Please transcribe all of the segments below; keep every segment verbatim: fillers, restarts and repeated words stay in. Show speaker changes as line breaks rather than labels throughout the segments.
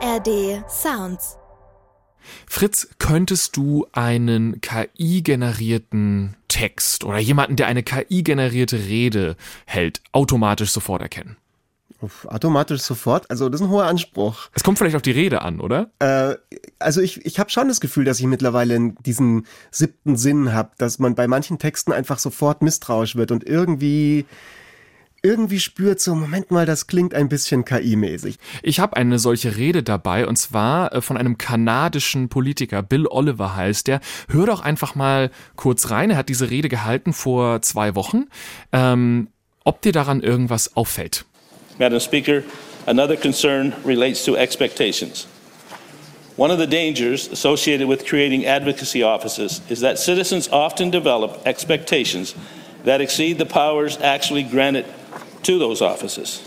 A R D Sounds.
Fritz, könntest du einen K I-generierten Text oder jemanden, der eine K I-generierte Rede hält, automatisch sofort erkennen?
Automatisch sofort? Also das ist ein hoher Anspruch.
Es kommt vielleicht auf die Rede an, oder?
Äh, also ich, ich habe schon das Gefühl, dass ich mittlerweile diesen siebten Sinn habe, dass man bei manchen Texten einfach sofort misstrauisch wird und irgendwie... irgendwie spürt so, Moment mal, das klingt ein bisschen K I-mäßig.
Ich habe eine solche Rede dabei und zwar von einem kanadischen Politiker, Bill Oliver heißt der. Hör doch einfach mal kurz rein, er hat diese Rede gehalten vor zwei Wochen. Ähm, ob dir daran irgendwas auffällt?
Madam Speaker, another concern relates to expectations. One of the dangers associated with creating advocacy offices is that citizens often develop expectations that exceed the powers actually granted to those offices.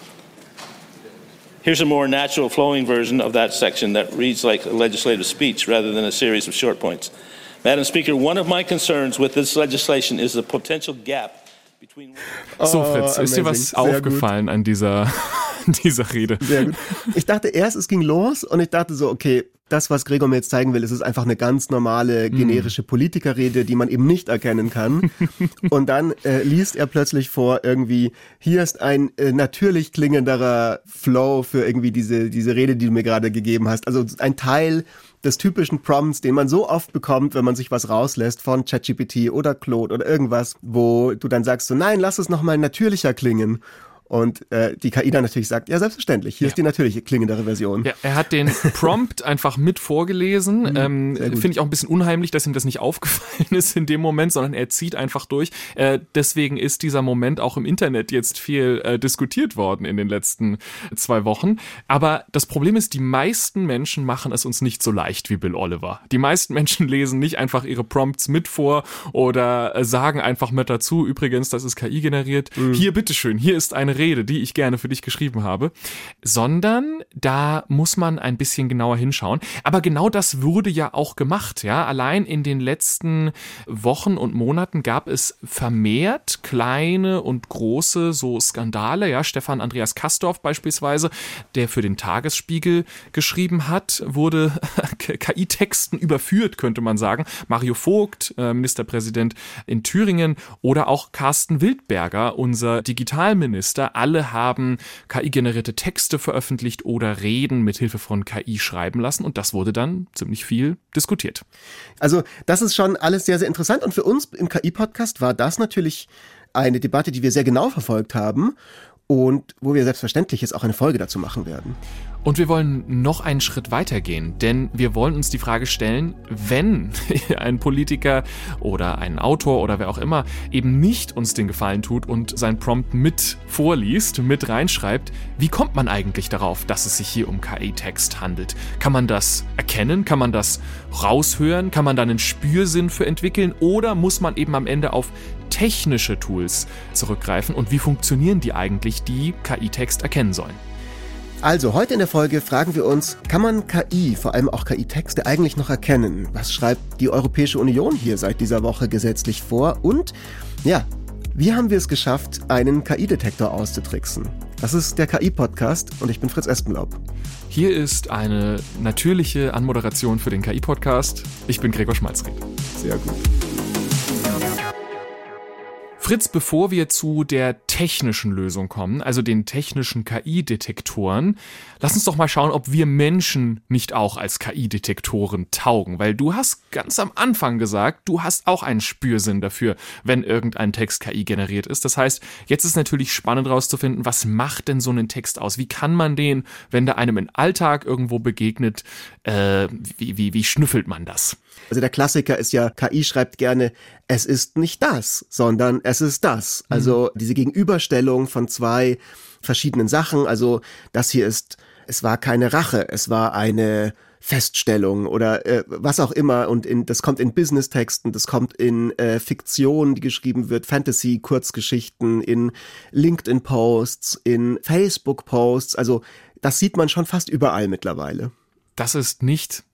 Here's a more natural flowing version of that section that reads like a legislative speech rather than a series of short points. Madam Speaker, one of my concerns with this legislation is the potential gap between...
So Fritz,
oh,
ist dir was aufgefallen an dieser, dieser Rede?
Sehr gut. Ich dachte erst, es ging los und ich dachte so, okay, das, was Gregor mir jetzt zeigen will, ist, ist einfach eine ganz normale, generische Politikerrede, die man eben nicht erkennen kann. Und dann äh, liest er plötzlich vor irgendwie, hier ist ein äh, natürlich klingenderer Flow für irgendwie diese, diese Rede, die du mir gerade gegeben hast. Also ein Teil des typischen Prompts, den man so oft bekommt, wenn man sich was rauslässt von ChatGPT oder Claude oder irgendwas, wo du dann sagst so, nein, lass es nochmal natürlicher klingen. Und äh, die K I dann natürlich sagt, ja selbstverständlich, hier ja. ist die natürliche klingendere Version.
Ja, er hat den Prompt einfach mit vorgelesen.
Mhm,
ähm, Finde ich auch ein bisschen unheimlich, dass ihm das nicht aufgefallen ist in dem Moment, sondern er zieht einfach durch. Äh, deswegen ist dieser Moment auch im Internet jetzt viel äh, diskutiert worden in den letzten zwei Wochen. Aber das Problem ist, die meisten Menschen machen es uns nicht so leicht wie Bill Oliver. Die meisten Menschen lesen nicht einfach ihre Prompts mit vor oder äh, sagen einfach mit dazu, übrigens, das ist K I generiert. Mhm. Hier, bitteschön, hier ist eine Rede, die ich gerne für dich geschrieben habe, sondern da muss man ein bisschen genauer hinschauen. Aber genau das wurde ja auch gemacht, ja. Allein in den letzten Wochen und Monaten gab es vermehrt kleine und große so Skandale, ja. Stefan Andreas Kastorf beispielsweise, der für den Tagesspiegel geschrieben hat, wurde K I-Texten überführt, könnte man sagen. Mario Vogt, äh, Ministerpräsident in Thüringen, oder auch Carsten Wildberger, unser Digitalminister. Alle haben K I-generierte Texte veröffentlicht oder Reden mit Hilfe von K I schreiben lassen und das wurde dann ziemlich viel diskutiert.
Also das ist schon alles sehr, sehr interessant und für uns im K I-Podcast war das natürlich eine Debatte, die wir sehr genau verfolgt haben und wo wir selbstverständlich jetzt auch eine Folge dazu machen werden.
Und wir wollen noch einen Schritt weitergehen, denn wir wollen uns die Frage stellen, wenn ein Politiker oder ein Autor oder wer auch immer eben nicht uns den Gefallen tut und sein Prompt mit vorliest, mit reinschreibt, wie kommt man eigentlich darauf, dass es sich hier um K I-Text handelt? Kann man das erkennen? Kann man das raushören? Kann man da einen Spürsinn für entwickeln? Oder muss man eben am Ende auf technische Tools zurückgreifen? Und wie funktionieren die eigentlich, die K I-Text erkennen sollen?
Also, heute in der Folge fragen wir uns, kann man K I, vor allem auch K I-Texte, eigentlich noch erkennen? Was schreibt die Europäische Union hier seit dieser Woche gesetzlich vor? Und, ja, wie haben wir es geschafft, einen K I-Detektor auszutricksen? Das ist der K I-Podcast und ich bin Fritz Espenlaub.
Hier ist eine natürliche Anmoderation für den K I-Podcast. Ich bin Gregor Schmalzried.
Sehr gut.
Fritz, bevor wir zu der technischen Lösung kommen, also den technischen K I-Detektoren, lass uns doch mal schauen, ob wir Menschen nicht auch als K I-Detektoren taugen. Weil du hast ganz am Anfang gesagt, du hast auch einen Spürsinn dafür, wenn irgendein Text K I generiert ist. Das heißt, jetzt ist natürlich spannend rauszufinden, was macht denn so einen Text aus? Wie kann man den, wenn der einem im Alltag irgendwo begegnet, äh, wie, wie, wie schnüffelt man das?
Also der Klassiker ist ja, K I schreibt gerne, es ist nicht das, sondern es ist das. Also mhm. diese Gegenüberstellung von zwei verschiedenen Sachen. Also das hier ist, es war keine Rache, es war eine Feststellung oder äh, was auch immer. Und in, das kommt in Business-Texten, das kommt in äh, Fiktion, die geschrieben wird, Fantasy-Kurzgeschichten, in LinkedIn-Posts, in Facebook-Posts. Also das sieht man schon fast überall mittlerweile.
Das ist nicht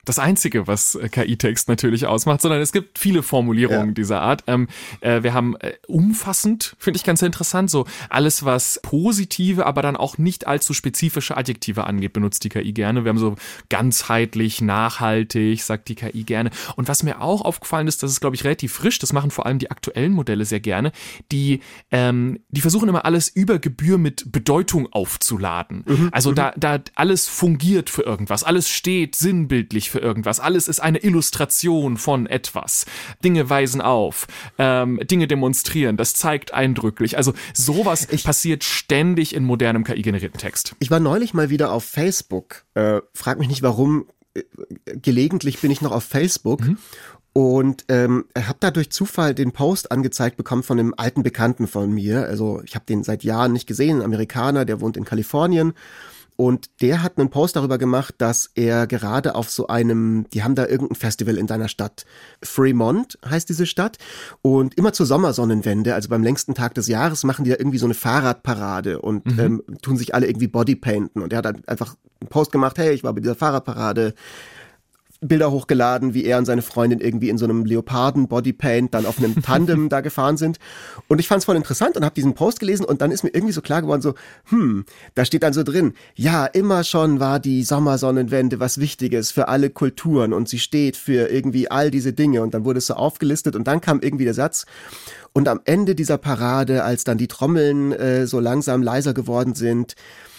das Einzige, was K I-Text natürlich ausmacht, sondern es gibt viele Formulierungen ja. dieser Art. Ähm, äh, wir haben äh, umfassend, finde ich ganz interessant, so alles, was positive, aber dann auch nicht allzu spezifische Adjektive angeht, benutzt die K I gerne. Wir haben so ganzheitlich, nachhaltig, sagt die K I gerne. Und was mir auch aufgefallen ist, das ist, glaube ich, relativ frisch, das machen vor allem die aktuellen Modelle sehr gerne, die, ähm, die versuchen immer alles über Gebühr mit Bedeutung aufzuladen. Mhm, also da, da alles fungiert für irgendwas, alles steht sinnbildlich für irgendwas. Alles ist eine Illustration von etwas. Dinge weisen auf, ähm, Dinge demonstrieren, das zeigt eindrücklich. Also sowas ich, passiert ständig in modernem K I-generierten Text.
Ich war neulich mal wieder auf Facebook. Äh, frag mich nicht warum, äh, gelegentlich bin ich noch auf Facebook. Mhm. Und ähm, habe da durch Zufall den Post angezeigt bekommen von einem alten Bekannten von mir. Also ich habe den seit Jahren nicht gesehen, ein Amerikaner, der wohnt in Kalifornien. Und der hat einen Post darüber gemacht, dass er gerade auf so einem, die haben da irgendein Festival in deiner Stadt. Fremont heißt diese Stadt. Und immer zur Sommersonnenwende, also beim längsten Tag des Jahres, machen die da irgendwie so eine Fahrradparade und mhm. ähm, tun sich alle irgendwie Bodypainten. Und er hat dann einfach einen Post gemacht, hey, ich war bei dieser Fahrradparade. Bilder hochgeladen, wie er und seine Freundin irgendwie in so einem Leoparden-Bodypaint dann auf einem Tandem da gefahren sind. Und ich fand es voll interessant und habe diesen Post gelesen und dann ist mir irgendwie so klar geworden, so, hm, da steht dann so drin, ja, immer schon war die Sommersonnenwende was Wichtiges für alle Kulturen und sie steht für irgendwie all diese Dinge. Und dann wurde es so aufgelistet und dann kam irgendwie der Satz, und am Ende dieser Parade, als dann die Trommeln äh, so langsam leiser geworden sind,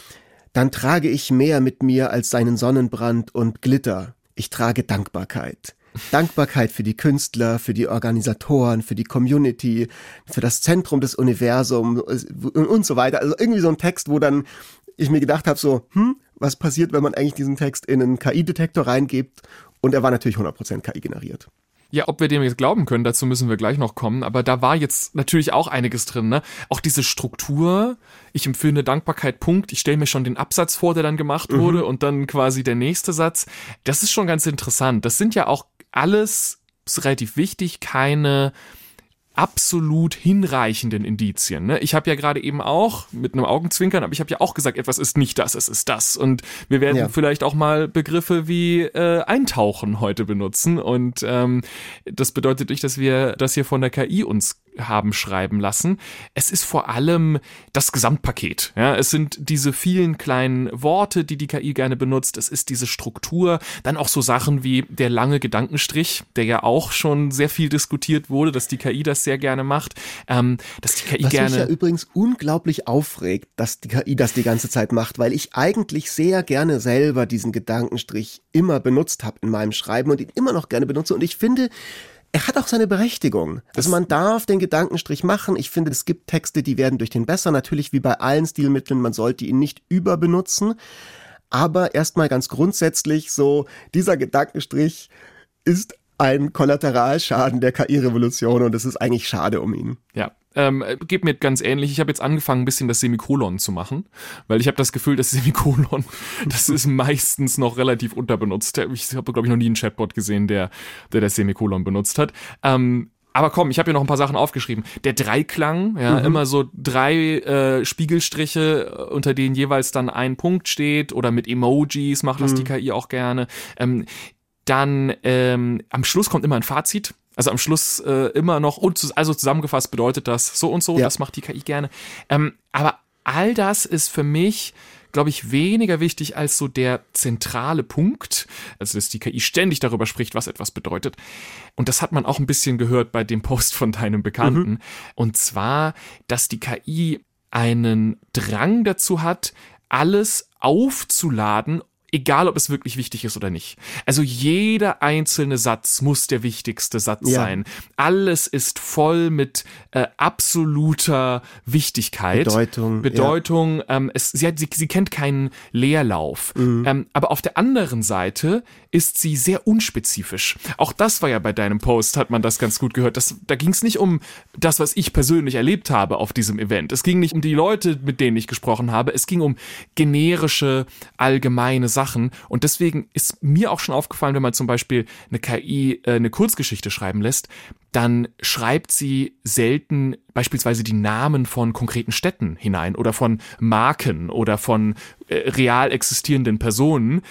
dann trage ich mehr mit mir als seinen Sonnenbrand und Glitter. Ich trage Dankbarkeit. Dankbarkeit für die Künstler, für die Organisatoren, für die Community, für das Zentrum des Universums und so weiter. Also irgendwie so ein Text, wo dann ich mir gedacht habe, so, hm, was passiert, wenn man eigentlich diesen Text in einen K I-Detektor reingibt? Und er war natürlich hundert Prozent K I generiert.
Ja, ob wir dem jetzt glauben können, dazu müssen wir gleich noch kommen. Aber da war jetzt natürlich auch einiges drin, ne? Auch diese Struktur, ich empfinde Dankbarkeit, Punkt. Ich stelle mir schon den Absatz vor, der dann gemacht wurde mhm. und dann quasi der nächste Satz. Das ist schon ganz interessant. Das sind ja auch alles, ist relativ wichtig, keine absolut hinreichenden Indizien. Ne? Ich habe ja gerade eben auch mit einem Augenzwinkern, aber ich habe ja auch gesagt, etwas ist nicht das, es ist das. Und wir werden ja. vielleicht auch mal Begriffe wie äh, Eintauchen heute benutzen. Und ähm, das bedeutet nicht, dass wir das hier von der K I uns haben schreiben lassen. Es ist vor allem das Gesamtpaket. Ja, es sind diese vielen kleinen Worte, die die K I gerne benutzt. Es ist diese Struktur. Dann auch so Sachen wie der lange Gedankenstrich, der ja auch schon sehr viel diskutiert wurde, dass die K I das sehr gerne macht. Ähm, dass die K I
Was
gerne.
mich ja übrigens unglaublich aufregt, dass die K I das die ganze Zeit macht, weil ich eigentlich sehr gerne selber diesen Gedankenstrich immer benutzt habe in meinem Schreiben und ihn immer noch gerne benutze. Und ich finde, er hat auch seine Berechtigung. Also man darf den Gedankenstrich machen. Ich finde, es gibt Texte, die werden durch den besser. Natürlich wie bei allen Stilmitteln, man sollte ihn nicht überbenutzen. Aber erstmal ganz grundsätzlich so, dieser Gedankenstrich ist ein Kollateralschaden der K I-Revolution und es ist eigentlich schade um ihn.
Ja. Ähm, geht mir ganz ähnlich. Ich habe jetzt angefangen, ein bisschen das Semikolon zu machen, weil ich habe das Gefühl, das Semikolon, das ist meistens noch relativ unterbenutzt. Ich habe, glaube ich, noch nie einen Chatbot gesehen, der, der das Semikolon benutzt hat. Ähm, aber komm, ich habe hier noch ein paar Sachen aufgeschrieben. Der Dreiklang, ja, mhm. immer so drei äh, Spiegelstriche, unter denen jeweils dann ein Punkt steht, oder mit Emojis macht das mhm. die K I auch gerne. Ähm, dann ähm, am Schluss kommt immer ein Fazit. Also am Schluss äh, immer noch, und also zusammengefasst bedeutet das so und so, ja. Das macht die K I gerne. Ähm, aber all das ist für mich, glaube ich, weniger wichtig als so der zentrale Punkt, also dass die K I ständig darüber spricht, was etwas bedeutet. Und das hat man auch ein bisschen gehört bei dem Post von deinem Bekannten. Mhm. Und zwar, dass die K I einen Drang dazu hat, alles aufzuladen, egal ob es wirklich wichtig ist oder nicht. Also jeder einzelne Satz muss der wichtigste Satz ja. sein. Alles ist voll mit äh, absoluter Wichtigkeit.
Bedeutung.
Bedeutung. Ja. Ähm, es, sie, hat, sie, sie kennt keinen Leerlauf. Mhm. Ähm, aber auf der anderen Seite ist sie sehr unspezifisch. Auch das war ja bei deinem Post, hat man das ganz gut gehört. Das, da ging es nicht um das, was ich persönlich erlebt habe auf diesem Event. Es ging nicht um die Leute, mit denen ich gesprochen habe. Es ging um generische, allgemeine Sachen. Und deswegen ist mir auch schon aufgefallen, wenn man zum Beispiel eine K I äh, eine Kurzgeschichte schreiben lässt, dann schreibt sie selten beispielsweise die Namen von konkreten Städten hinein oder von Marken oder von äh, real existierenden Personen.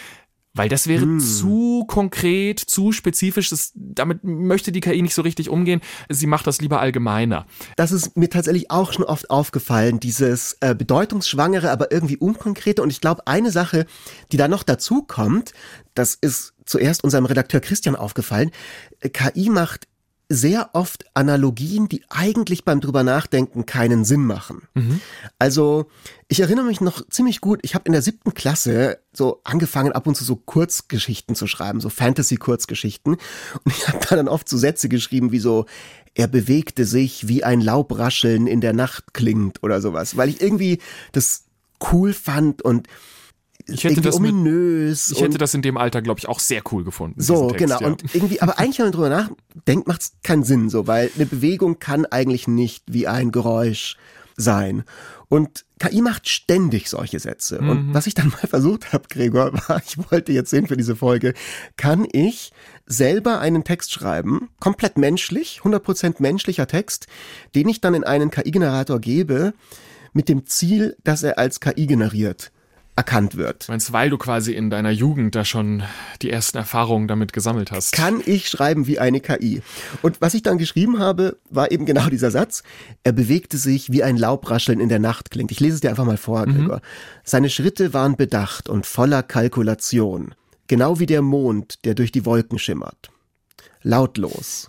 Weil das wäre
Hm.
zu konkret, zu spezifisch. Das, damit möchte die K I nicht so richtig umgehen. Sie macht das lieber allgemeiner.
Das ist mir tatsächlich auch schon oft aufgefallen, dieses äh, bedeutungsschwangere, aber irgendwie unkonkrete. Und ich glaube, eine Sache, die da noch dazu kommt, das ist zuerst unserem Redakteur Christian aufgefallen, K I macht sehr oft Analogien, die eigentlich beim drüber nachdenken keinen Sinn machen. Mhm. Also ich erinnere mich noch ziemlich gut, ich habe in der siebten Klasse so angefangen, ab und zu so Kurzgeschichten zu schreiben, so Fantasy-Kurzgeschichten. Und ich habe da dann oft so Sätze geschrieben wie so, er bewegte sich, wie ein Laubrascheln in der Nacht klingt oder sowas, weil ich irgendwie das cool fand und
Ich hätte, das mit,
ominös.
ich hätte das in dem Alter, glaube ich, auch sehr cool gefunden.
So,
Text,
genau.
Ja.
Und irgendwie, aber eigentlich, wenn man drüber nachdenkt, macht es keinen Sinn, so, weil eine Bewegung kann eigentlich nicht wie ein Geräusch sein. Und K I macht ständig solche Sätze. Mhm. Und was ich dann mal versucht habe, Gregor, war, ich wollte jetzt sehen für diese Folge, kann ich selber einen Text schreiben, komplett menschlich, hundert Prozent menschlicher Text, den ich dann in einen K I-Generator gebe, mit dem Ziel, dass er als K I generiert erkannt wird.
Du meinst, weil du quasi in deiner Jugend da schon die ersten Erfahrungen damit gesammelt hast.
Kann ich schreiben wie eine K I. Und was ich dann geschrieben habe, war eben genau dieser Satz. Er bewegte sich, wie ein Laubrascheln in der Nacht klingt. Ich lese es dir einfach mal vor, Gregor. Mhm. Seine Schritte waren bedacht und voller Kalkulation. Genau wie der Mond, der durch die Wolken schimmert. Lautlos.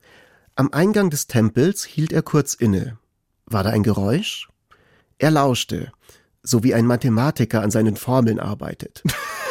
Am Eingang des Tempels hielt er kurz inne. War da ein Geräusch? Er lauschte. So wie ein Mathematiker an seinen Formeln arbeitet.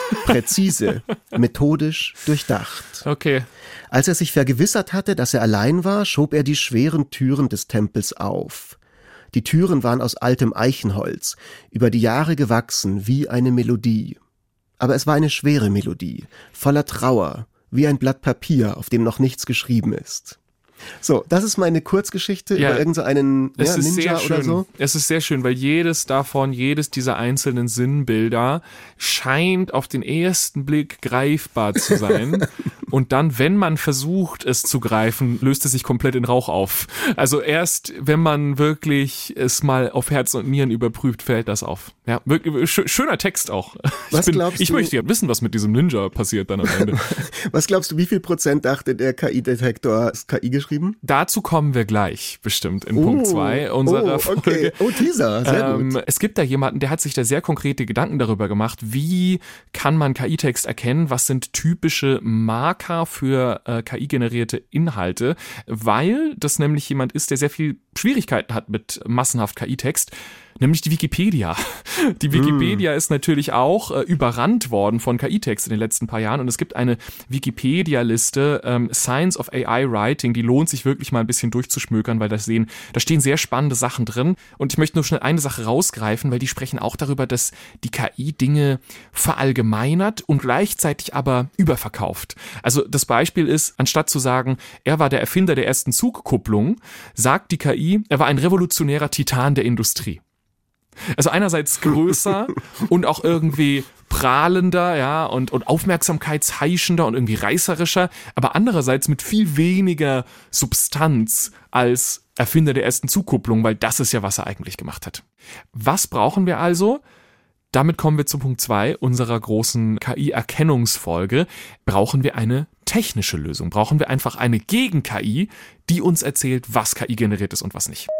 Präzise, methodisch, durchdacht.
Okay.
Als er sich vergewissert hatte, dass er allein war, schob er die schweren Türen des Tempels auf. Die Türen waren aus altem Eichenholz, über die Jahre gewachsen wie eine Melodie. Aber es war eine schwere Melodie, voller Trauer, wie ein Blatt Papier, auf dem noch nichts geschrieben ist. So, das ist meine Kurzgeschichte
ja,
über irgendeinen so ja, Ninja
sehr schön.
oder so.
Es ist sehr schön, weil jedes davon, jedes dieser einzelnen Sinnbilder scheint auf den ersten Blick greifbar zu sein. Und dann, wenn man versucht, es zu greifen, löst es sich komplett in Rauch auf. Also erst, wenn man wirklich es mal auf Herz und Nieren überprüft, fällt das auf. Ja, wirklich, schöner Text auch.
Was
ich bin,
glaubst
ich
du?
möchte ja wissen, was mit diesem Ninja passiert dann am Ende.
Was glaubst du, wie viel Prozent dachte der K I-Detektor ist K I geschrieben?
Dazu kommen wir gleich bestimmt in oh, Punkt zwei unserer
oh,
Folge.
Okay. Oh, Teaser, sehr
ähm,
gut.
Es gibt da jemanden, der hat sich da sehr konkrete Gedanken darüber gemacht, wie kann man K I-Text erkennen, was sind typische Marker für äh, K I-generierte Inhalte, weil das nämlich jemand ist, der sehr viel Schwierigkeiten hat mit massenhaft K I-Text. Nämlich die Wikipedia. Die Wikipedia mm. ist natürlich auch äh, überrannt worden von K I-Text in den letzten paar Jahren und es gibt eine Wikipedia-Liste, ähm, Science of A I Writing, die lohnt sich wirklich mal ein bisschen durchzuschmökern, weil das sehen, da stehen sehr spannende Sachen drin und ich möchte nur schnell eine Sache rausgreifen, weil die sprechen auch darüber, dass die K I Dinge verallgemeinert und gleichzeitig aber überverkauft. Also das Beispiel ist, anstatt zu sagen, er war der Erfinder der ersten Zugkupplung, sagt die K I, er war ein revolutionärer Titan der Industrie. Also einerseits größer und auch irgendwie prahlender, ja, und, und aufmerksamkeitsheischender und irgendwie reißerischer, aber andererseits mit viel weniger Substanz als Erfinder der ersten Zugkupplung, weil das ist ja, was er eigentlich gemacht hat. Was brauchen wir also? Damit kommen wir zu Punkt zwei unserer großen K I-Erkennungsfolge. Brauchen wir eine technische Lösung? Brauchen wir einfach eine Gegen-K I, die uns erzählt, was K I generiert ist und was nicht?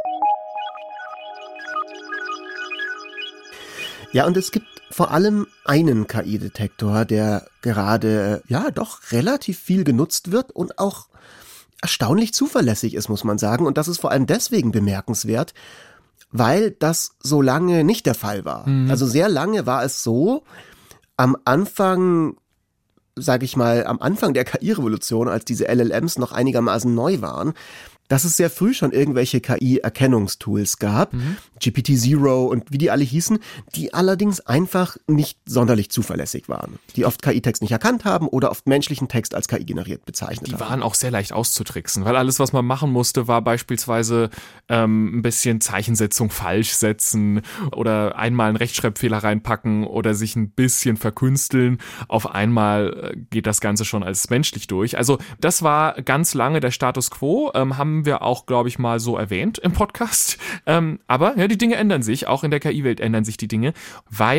Ja, und es gibt vor allem einen K I-Detektor, der gerade, ja, doch relativ viel genutzt wird und auch erstaunlich zuverlässig ist, muss man sagen. Und das ist vor allem deswegen bemerkenswert, weil das so lange nicht der Fall war. Mhm. Also sehr lange war es so, am Anfang, sage ich mal, am Anfang der K I-Revolution, als diese L L Ms noch einigermaßen neu waren, dass es sehr früh schon irgendwelche K I-Erkennungstools gab, mhm. G P T Zero und wie die alle hießen, die allerdings einfach nicht sonderlich zuverlässig waren. Die oft K I-Text nicht erkannt haben oder oft menschlichen Text als K I generiert bezeichnet
die
haben.
Die waren auch sehr leicht auszutricksen, weil alles, was man machen musste, war beispielsweise ähm, ein bisschen Zeichensetzung falsch setzen oder einmal einen Rechtschreibfehler reinpacken oder sich ein bisschen verkünsteln. Auf einmal geht das Ganze schon als menschlich durch. Also das war ganz lange der Status quo, ähm, haben wir auch, glaube ich, mal so erwähnt im Podcast. Ähm, aber ja, die Dinge ändern sich, auch in der K I-Welt ändern sich die Dinge, weil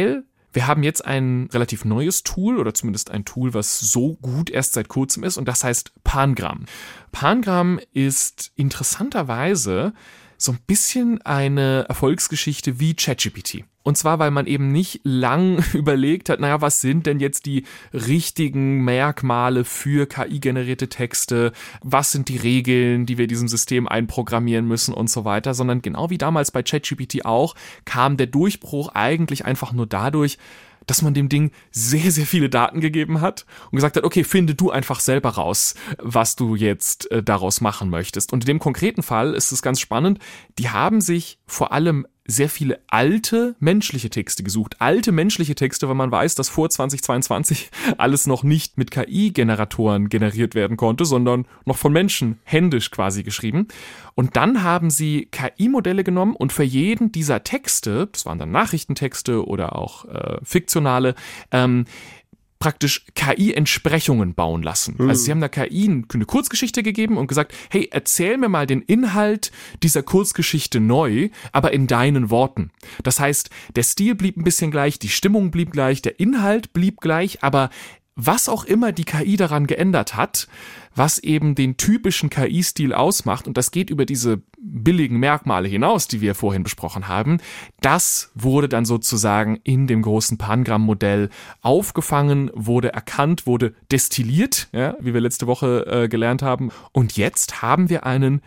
Wir haben jetzt ein relativ neues Tool oder zumindest ein Tool, was so gut erst seit kurzem ist und das heißt Pangram. Pangram ist interessanterweise so ein bisschen eine Erfolgsgeschichte wie ChatGPT. Und zwar, weil man eben nicht lang überlegt hat, naja, was sind denn jetzt die richtigen Merkmale für K I-generierte Texte? Was sind die Regeln, die wir diesem System einprogrammieren müssen und so weiter? Sondern genau wie damals bei ChatGPT auch, kam der Durchbruch eigentlich einfach nur dadurch, dass man dem Ding sehr, sehr viele Daten gegeben hat und gesagt hat, okay, finde du einfach selber raus, was du jetzt äh, daraus machen möchtest. Und in dem konkreten Fall ist es ganz spannend, die haben sich vor allem sehr viele alte menschliche Texte gesucht. Alte menschliche Texte, weil man weiß, dass vor zwanzig zweiundzwanzig alles noch nicht mit K I-Generatoren generiert werden konnte, sondern noch von Menschen händisch quasi geschrieben. Und dann haben sie K I-Modelle genommen und für jeden dieser Texte, das waren dann Nachrichtentexte oder auch äh, fiktionale, ähm, praktisch K I-Entsprechungen bauen lassen. Mhm. Also sie haben der K I eine Kurzgeschichte gegeben und gesagt, hey, erzähl mir mal den Inhalt dieser Kurzgeschichte neu, aber in deinen Worten. Das heißt, der Stil blieb ein bisschen gleich, die Stimmung blieb gleich, der Inhalt blieb gleich, aber was auch immer die K I daran geändert hat, was eben den typischen K I-Stil ausmacht, und das geht über diese billigen Merkmale hinaus, die wir vorhin besprochen haben, das wurde dann sozusagen in dem großen Pangram-Modell aufgefangen, wurde erkannt, wurde destilliert, ja, wie wir letzte Woche äh, gelernt haben. Und jetzt haben wir einen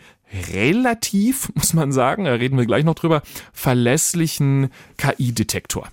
relativ, muss man sagen, da reden wir gleich noch drüber, verlässlichen K I-Detektor.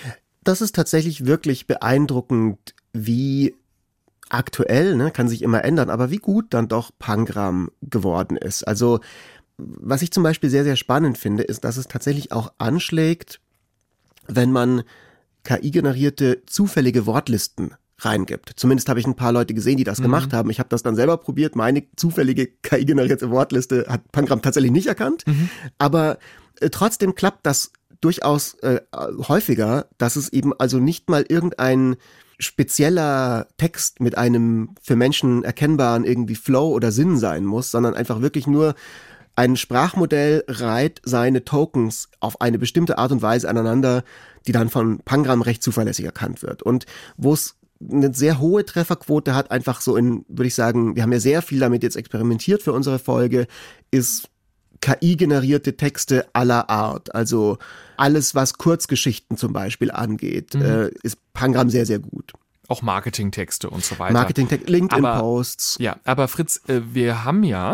Das ist tatsächlich wirklich beeindruckend, wie aktuell, ne, kann sich immer ändern, aber wie gut dann doch Pangram geworden ist. Also was ich zum Beispiel sehr, sehr spannend finde, ist, dass es tatsächlich auch anschlägt, wenn man K I-generierte zufällige Wortlisten reingibt. Zumindest habe ich ein paar Leute gesehen, die das mhm. gemacht haben. Ich habe das dann selber probiert. Meine zufällige K I-generierte Wortliste hat Pangram tatsächlich nicht erkannt. Mhm. Aber äh, trotzdem klappt das durchaus äh, häufiger, dass es eben also nicht mal irgendein spezieller Text mit einem für Menschen erkennbaren irgendwie Flow oder Sinn sein muss, sondern einfach wirklich nur ein Sprachmodell reiht seine Tokens auf eine bestimmte Art und Weise aneinander, die dann von Pangram recht zuverlässig erkannt wird. Und wo es eine sehr hohe Trefferquote hat, einfach so in, würde ich sagen, wir haben ja sehr viel damit jetzt experimentiert für unsere Folge, ist K I-generierte Texte aller Art. Also alles, was Kurzgeschichten zum Beispiel angeht, mhm. äh, ist Pangram sehr, sehr gut.
Auch Marketingtexte und so weiter.
Marketingtexte, LinkedIn-Posts.
Ja, aber Fritz, äh, wir haben ja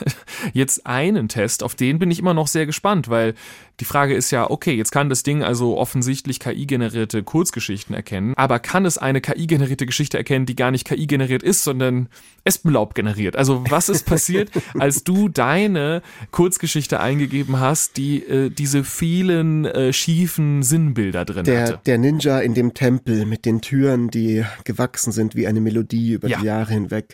jetzt einen Test, auf den bin ich immer noch sehr gespannt, weil die Frage ist ja, okay, jetzt kann das Ding also offensichtlich K I-generierte Kurzgeschichten erkennen, aber kann es eine K I-generierte Geschichte erkennen, die gar nicht K I-generiert ist, sondern Espenlaub generiert? Also was ist passiert, als du deine Kurzgeschichte eingegeben hast, die äh, diese vielen äh, schiefen Sinnbilder drin
der,
hatte?
Der Ninja in dem Tempel mit den Türen, die gewachsen sind wie eine Melodie über ja. die Jahre hinweg.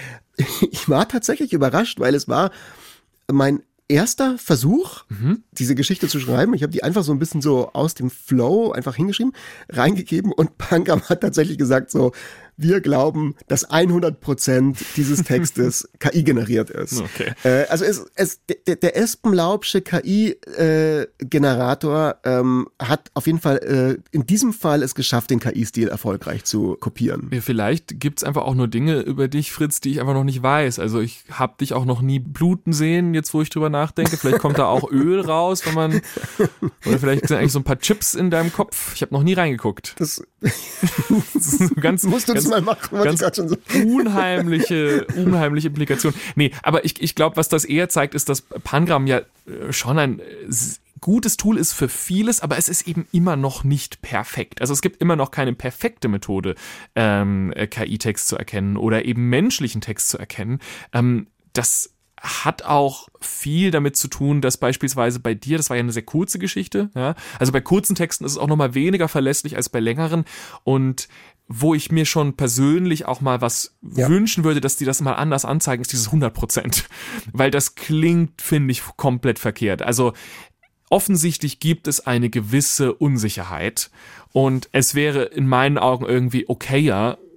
Ich war tatsächlich überrascht, weil es war mein erster Versuch, mhm. diese Geschichte zu schreiben. Ich habe die einfach so ein bisschen so aus dem Flow einfach hingeschrieben, reingegeben und Pangram hat tatsächlich gesagt so, wir glauben, dass hundert Prozent dieses Textes K I generiert ist.
Okay.
Äh, also es, es, der, der Espenlaubsche K I-Generator äh, ähm, hat auf jeden Fall äh, in diesem Fall es geschafft, den K I-Stil erfolgreich zu kopieren.
Ja, vielleicht gibt's einfach auch nur Dinge über dich, Fritz, die ich einfach noch nicht weiß. Also ich habe dich auch noch nie bluten sehen, jetzt wo ich drüber nachdenke. Vielleicht kommt da auch Öl raus, wenn man, oder vielleicht sind eigentlich so ein paar Chips in deinem Kopf. Ich habe noch nie reingeguckt.
Das,
das ist so ganz,
musst du
ganz,
mal machen, was
ganz
ich schon so.
unheimliche, unheimliche Implikation. Nee, aber ich, ich glaube, was das eher zeigt, ist, dass Pangram ja schon ein gutes Tool ist für vieles, aber es ist eben immer noch nicht perfekt. Also es gibt immer noch keine perfekte Methode, ähm, K I-Text zu erkennen oder eben menschlichen Text zu erkennen. Ähm, das hat auch viel damit zu tun, dass beispielsweise bei dir, das war ja eine sehr kurze Geschichte, ja, also bei kurzen Texten ist es auch nochmal weniger verlässlich als bei längeren, und wo ich mir schon persönlich auch mal was ja. wünschen würde, dass die das mal anders anzeigen, ist dieses hundert Prozent. Weil das klingt, finde ich, komplett verkehrt. Also offensichtlich gibt es eine gewisse Unsicherheit und es wäre in meinen Augen irgendwie okayer,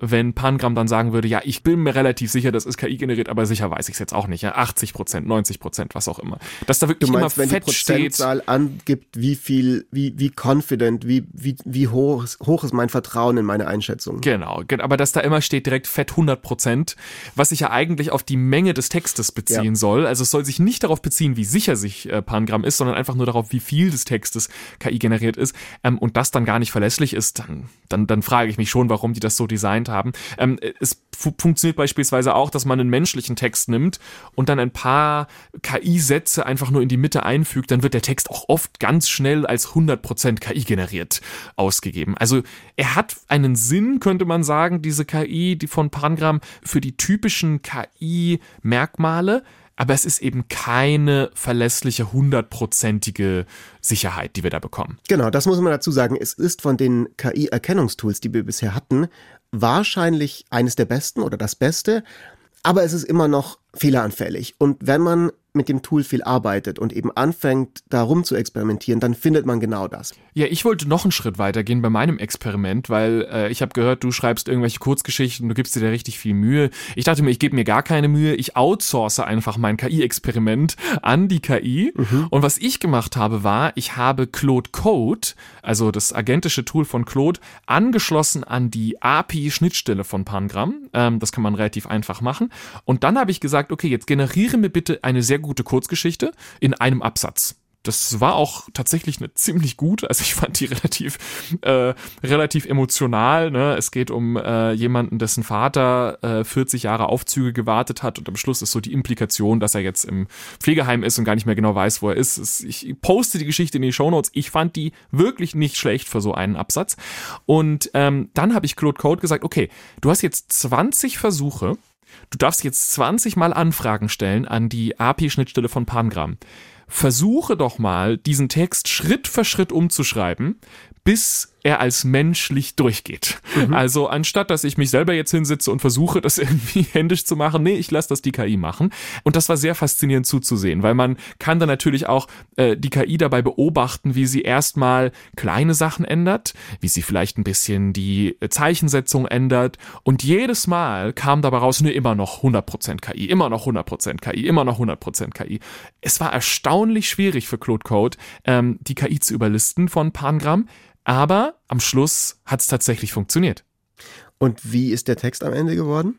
wenn Pangram dann sagen würde, ja, ich bin mir relativ sicher, das ist K I generiert, aber sicher weiß ich es jetzt auch nicht. Ja, achtzig Prozent, neunzig Prozent, was auch immer. Dass da wirklich
du meinst,
immer
wenn
fett
die Prozentzahl
steht,
angibt, wie viel, wie, wie confident, wie, wie, wie hoch, hoch ist mein Vertrauen in meine Einschätzung.
Genau, aber dass da immer steht direkt fett hundert Prozent, was sich ja eigentlich auf die Menge des Textes beziehen ja. soll. Also es soll sich nicht darauf beziehen, wie sicher sich äh, Pangram ist, sondern einfach nur darauf, wie viel des Textes K I generiert ist. Ähm, und das dann gar nicht verlässlich ist, dann, dann, dann frage ich mich schon, warum die das so designt haben. Ähm, es fu- funktioniert beispielsweise auch, dass man einen menschlichen Text nimmt und dann ein paar K I-Sätze einfach nur in die Mitte einfügt, dann wird der Text auch oft ganz schnell als hundert Prozent K I generiert ausgegeben. Also er hat einen Sinn, könnte man sagen, diese K I, die von Pangram, für die typischen K I-Merkmale, aber es ist eben keine verlässliche, hundertprozentige Sicherheit, die wir da bekommen.
Genau, das muss man dazu sagen. Es ist von den K I-Erkennungstools, die wir bisher hatten, wahrscheinlich eines der besten oder das Beste, aber es ist immer noch fehleranfällig. Und wenn man mit dem Tool viel arbeitet und eben anfängt, da rum zu experimentieren, dann findet man genau das.
Ja, ich wollte noch einen Schritt weitergehen bei meinem Experiment, weil äh, ich habe gehört, du schreibst irgendwelche Kurzgeschichten, du gibst dir da richtig viel Mühe. Ich dachte mir, ich gebe mir gar keine Mühe, ich outsource einfach mein K I-Experiment an die K I. Mhm. Und was ich gemacht habe, war, ich habe Claude Code, also das agentische Tool von Claude, angeschlossen an die A P I-Schnittstelle von Pangram. Ähm, das kann man relativ einfach machen. Und dann habe ich gesagt, okay, jetzt generiere mir bitte eine sehr gute Kurzgeschichte in einem Absatz. Das war auch tatsächlich eine ziemlich gute, also ich fand die relativ äh, relativ emotional. Ne? Es geht um äh, jemanden, dessen Vater äh, vierzig Jahre Aufzüge gewartet hat und am Schluss ist so die Implikation, dass er jetzt im Pflegeheim ist und gar nicht mehr genau weiß, wo er ist. Es, ich poste die Geschichte in die Shownotes. Ich fand die wirklich nicht schlecht für so einen Absatz. Und ähm, dann habe ich Claude Code gesagt, okay, du hast jetzt zwanzig Versuche, du darfst jetzt zwanzig Mal Anfragen stellen an die A P I-Schnittstelle von Pangram. Versuche doch mal, diesen Text Schritt für Schritt umzuschreiben, bis er als menschlich durchgeht. Mhm. Also anstatt, dass ich mich selber jetzt hinsitze und versuche, das irgendwie händisch zu machen, nee, ich lasse das die K I machen. Und das war sehr faszinierend zuzusehen, weil man kann dann natürlich auch äh, die K I dabei beobachten, wie sie erstmal kleine Sachen ändert, wie sie vielleicht ein bisschen die Zeichensetzung ändert und jedes Mal kam dabei raus, nee, immer noch hundert Prozent K I, immer noch hundert Prozent K I, immer noch hundert Prozent K I. Es war erstaunlich schwierig für Claude Code, ähm, die K I zu überlisten von Pangram, aber am Schluss hat es tatsächlich funktioniert.
Und wie ist der Text am Ende geworden?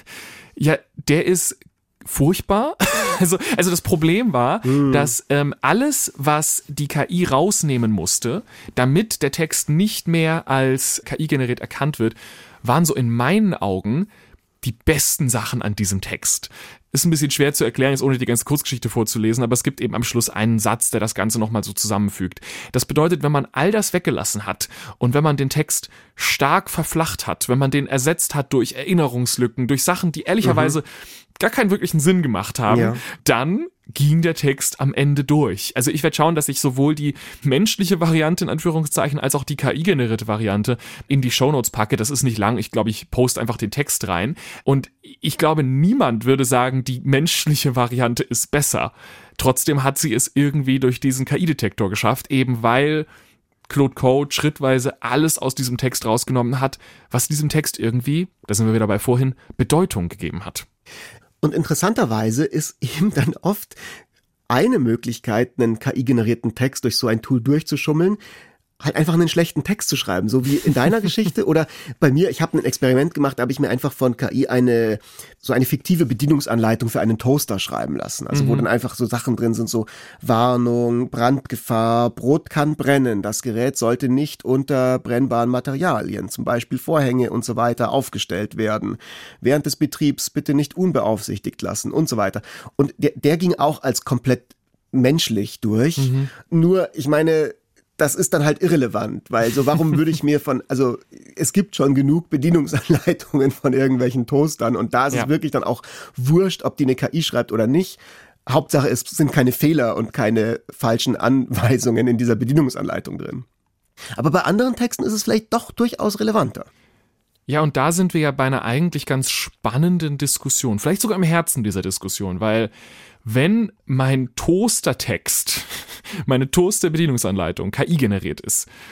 Ja, der ist furchtbar. Also, also das Problem war, mm. dass ähm, alles, was die K I rausnehmen musste, damit der Text nicht mehr als K I-generiert erkannt wird, waren so in meinen Augen die besten Sachen an diesem Text. Ist ein bisschen schwer zu erklären, jetzt ohne die ganze Kurzgeschichte vorzulesen, aber es gibt eben am Schluss einen Satz, der das Ganze nochmal so zusammenfügt. Das bedeutet, wenn man all das weggelassen hat und wenn man den Text stark verflacht hat, wenn man den ersetzt hat durch Erinnerungslücken, durch Sachen, die ehrlicherweise mhm. gar keinen wirklichen Sinn gemacht haben, ja. dann ging der Text am Ende durch. Also ich werde schauen, dass ich sowohl die menschliche Variante in Anführungszeichen als auch die K I-generierte Variante in die Shownotes packe. Das ist nicht lang. Ich glaube, ich poste einfach den Text rein. Und ich glaube, niemand würde sagen, die menschliche Variante ist besser. Trotzdem hat sie es irgendwie durch diesen K I-Detektor geschafft, eben weil Claude Code schrittweise alles aus diesem Text rausgenommen hat, was diesem Text irgendwie, da sind wir wieder bei vorhin, Bedeutung gegeben hat.
Und interessanterweise ist eben dann oft eine Möglichkeit, einen K I-generierten Text durch so ein Tool durchzuschummeln, halt einfach einen schlechten Text zu schreiben, so wie in deiner Geschichte oder bei mir. Ich habe ein Experiment gemacht, da habe ich mir einfach von K I eine so eine fiktive Bedienungsanleitung für einen Toaster schreiben lassen. Also mhm. wo dann einfach so Sachen drin sind, so Warnung, Brandgefahr, Brot kann brennen, das Gerät sollte nicht unter brennbaren Materialien, zum Beispiel Vorhänge und so weiter, aufgestellt werden. Während des Betriebs bitte nicht unbeaufsichtigt lassen und so weiter. Und der, der ging auch als komplett menschlich durch. Mhm. Nur, ich meine, das ist dann halt irrelevant, weil so warum würde ich mir von, also es gibt schon genug Bedienungsanleitungen von irgendwelchen Toastern und da ist ja. es wirklich dann auch wurscht, ob die eine K I schreibt oder nicht. Hauptsache es sind keine Fehler und keine falschen Anweisungen in dieser Bedienungsanleitung drin. Aber bei anderen Texten ist es vielleicht doch durchaus relevanter.
Ja, und da sind wir ja bei einer eigentlich ganz spannenden Diskussion, vielleicht sogar im Herzen dieser Diskussion, weil wenn mein Toastertext, meine Toaster-Bedienungsanleitung K I generiert ist,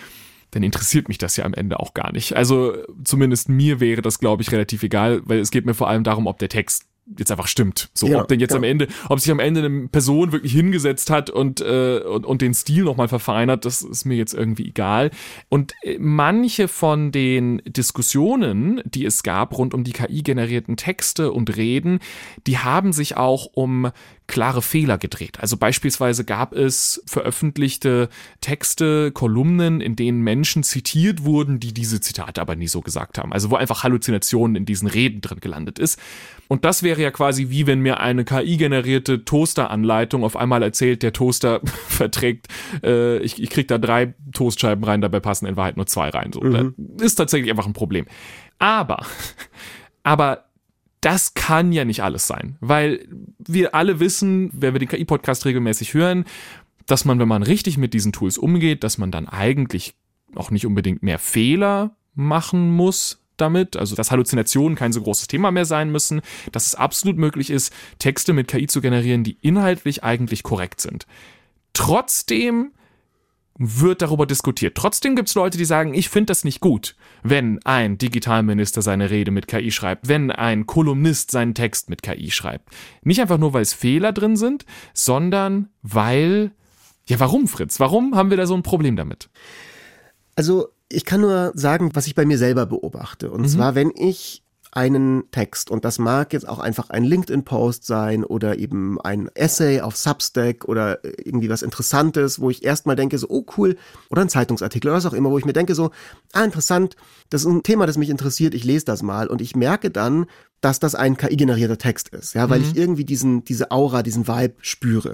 dann interessiert mich das ja am Ende auch gar nicht. Also zumindest mir wäre das, glaube ich, relativ egal, weil es geht mir vor allem darum, ob der Text jetzt einfach stimmt. So,
ja,
ob denn jetzt
ja.
am Ende, ob sich am Ende eine Person wirklich hingesetzt hat und, äh, und, und den Stil nochmal verfeinert, das ist mir jetzt irgendwie egal. Und manche von den Diskussionen, die es gab rund um die K I-generierten Texte und Reden, die haben sich auch um klare Fehler gedreht. Also beispielsweise gab es veröffentlichte Texte, Kolumnen, in denen Menschen zitiert wurden, die diese Zitate aber nie so gesagt haben. Also wo einfach Halluzinationen in diesen Reden drin gelandet ist. Und das wäre ja quasi wie wenn mir eine K I-generierte Toaster-Anleitung auf einmal erzählt, der Toaster verträgt, äh, ich, ich krieg da drei Toastscheiben rein, dabei passen in Wahrheit nur zwei rein. So, mhm. Das ist tatsächlich einfach ein Problem. Aber, aber das kann ja nicht alles sein, weil wir alle wissen, wenn wir den K I-Podcast regelmäßig hören, dass man, wenn man richtig mit diesen Tools umgeht, dass man dann eigentlich auch nicht unbedingt mehr Fehler machen muss damit, also dass Halluzinationen kein so großes Thema mehr sein müssen, dass es absolut möglich ist, Texte mit K I zu generieren, die inhaltlich eigentlich korrekt sind. Trotzdem wird darüber diskutiert. Trotzdem gibt es Leute, die sagen, ich finde das nicht gut, wenn ein Digitalminister seine Rede mit K I schreibt, wenn ein Kolumnist seinen Text mit K I schreibt. Nicht einfach nur, weil es Fehler drin sind, sondern weil, ja warum, Fritz? Warum haben wir da so ein Problem damit?
Also ich kann nur sagen, was ich bei mir selber beobachte. Und mhm. zwar, wenn ich einen Text, und das mag jetzt auch einfach ein LinkedIn-Post sein oder eben ein Essay auf Substack oder irgendwie was Interessantes, wo ich erstmal denke so, oh cool, oder ein Zeitungsartikel oder was auch immer, wo ich mir denke so, ah interessant, das ist ein Thema, das mich interessiert, ich lese das mal und ich merke dann, dass das ein K I-generierter Text ist, ja, weil mhm. ich irgendwie diesen, diese Aura, diesen Vibe spüre.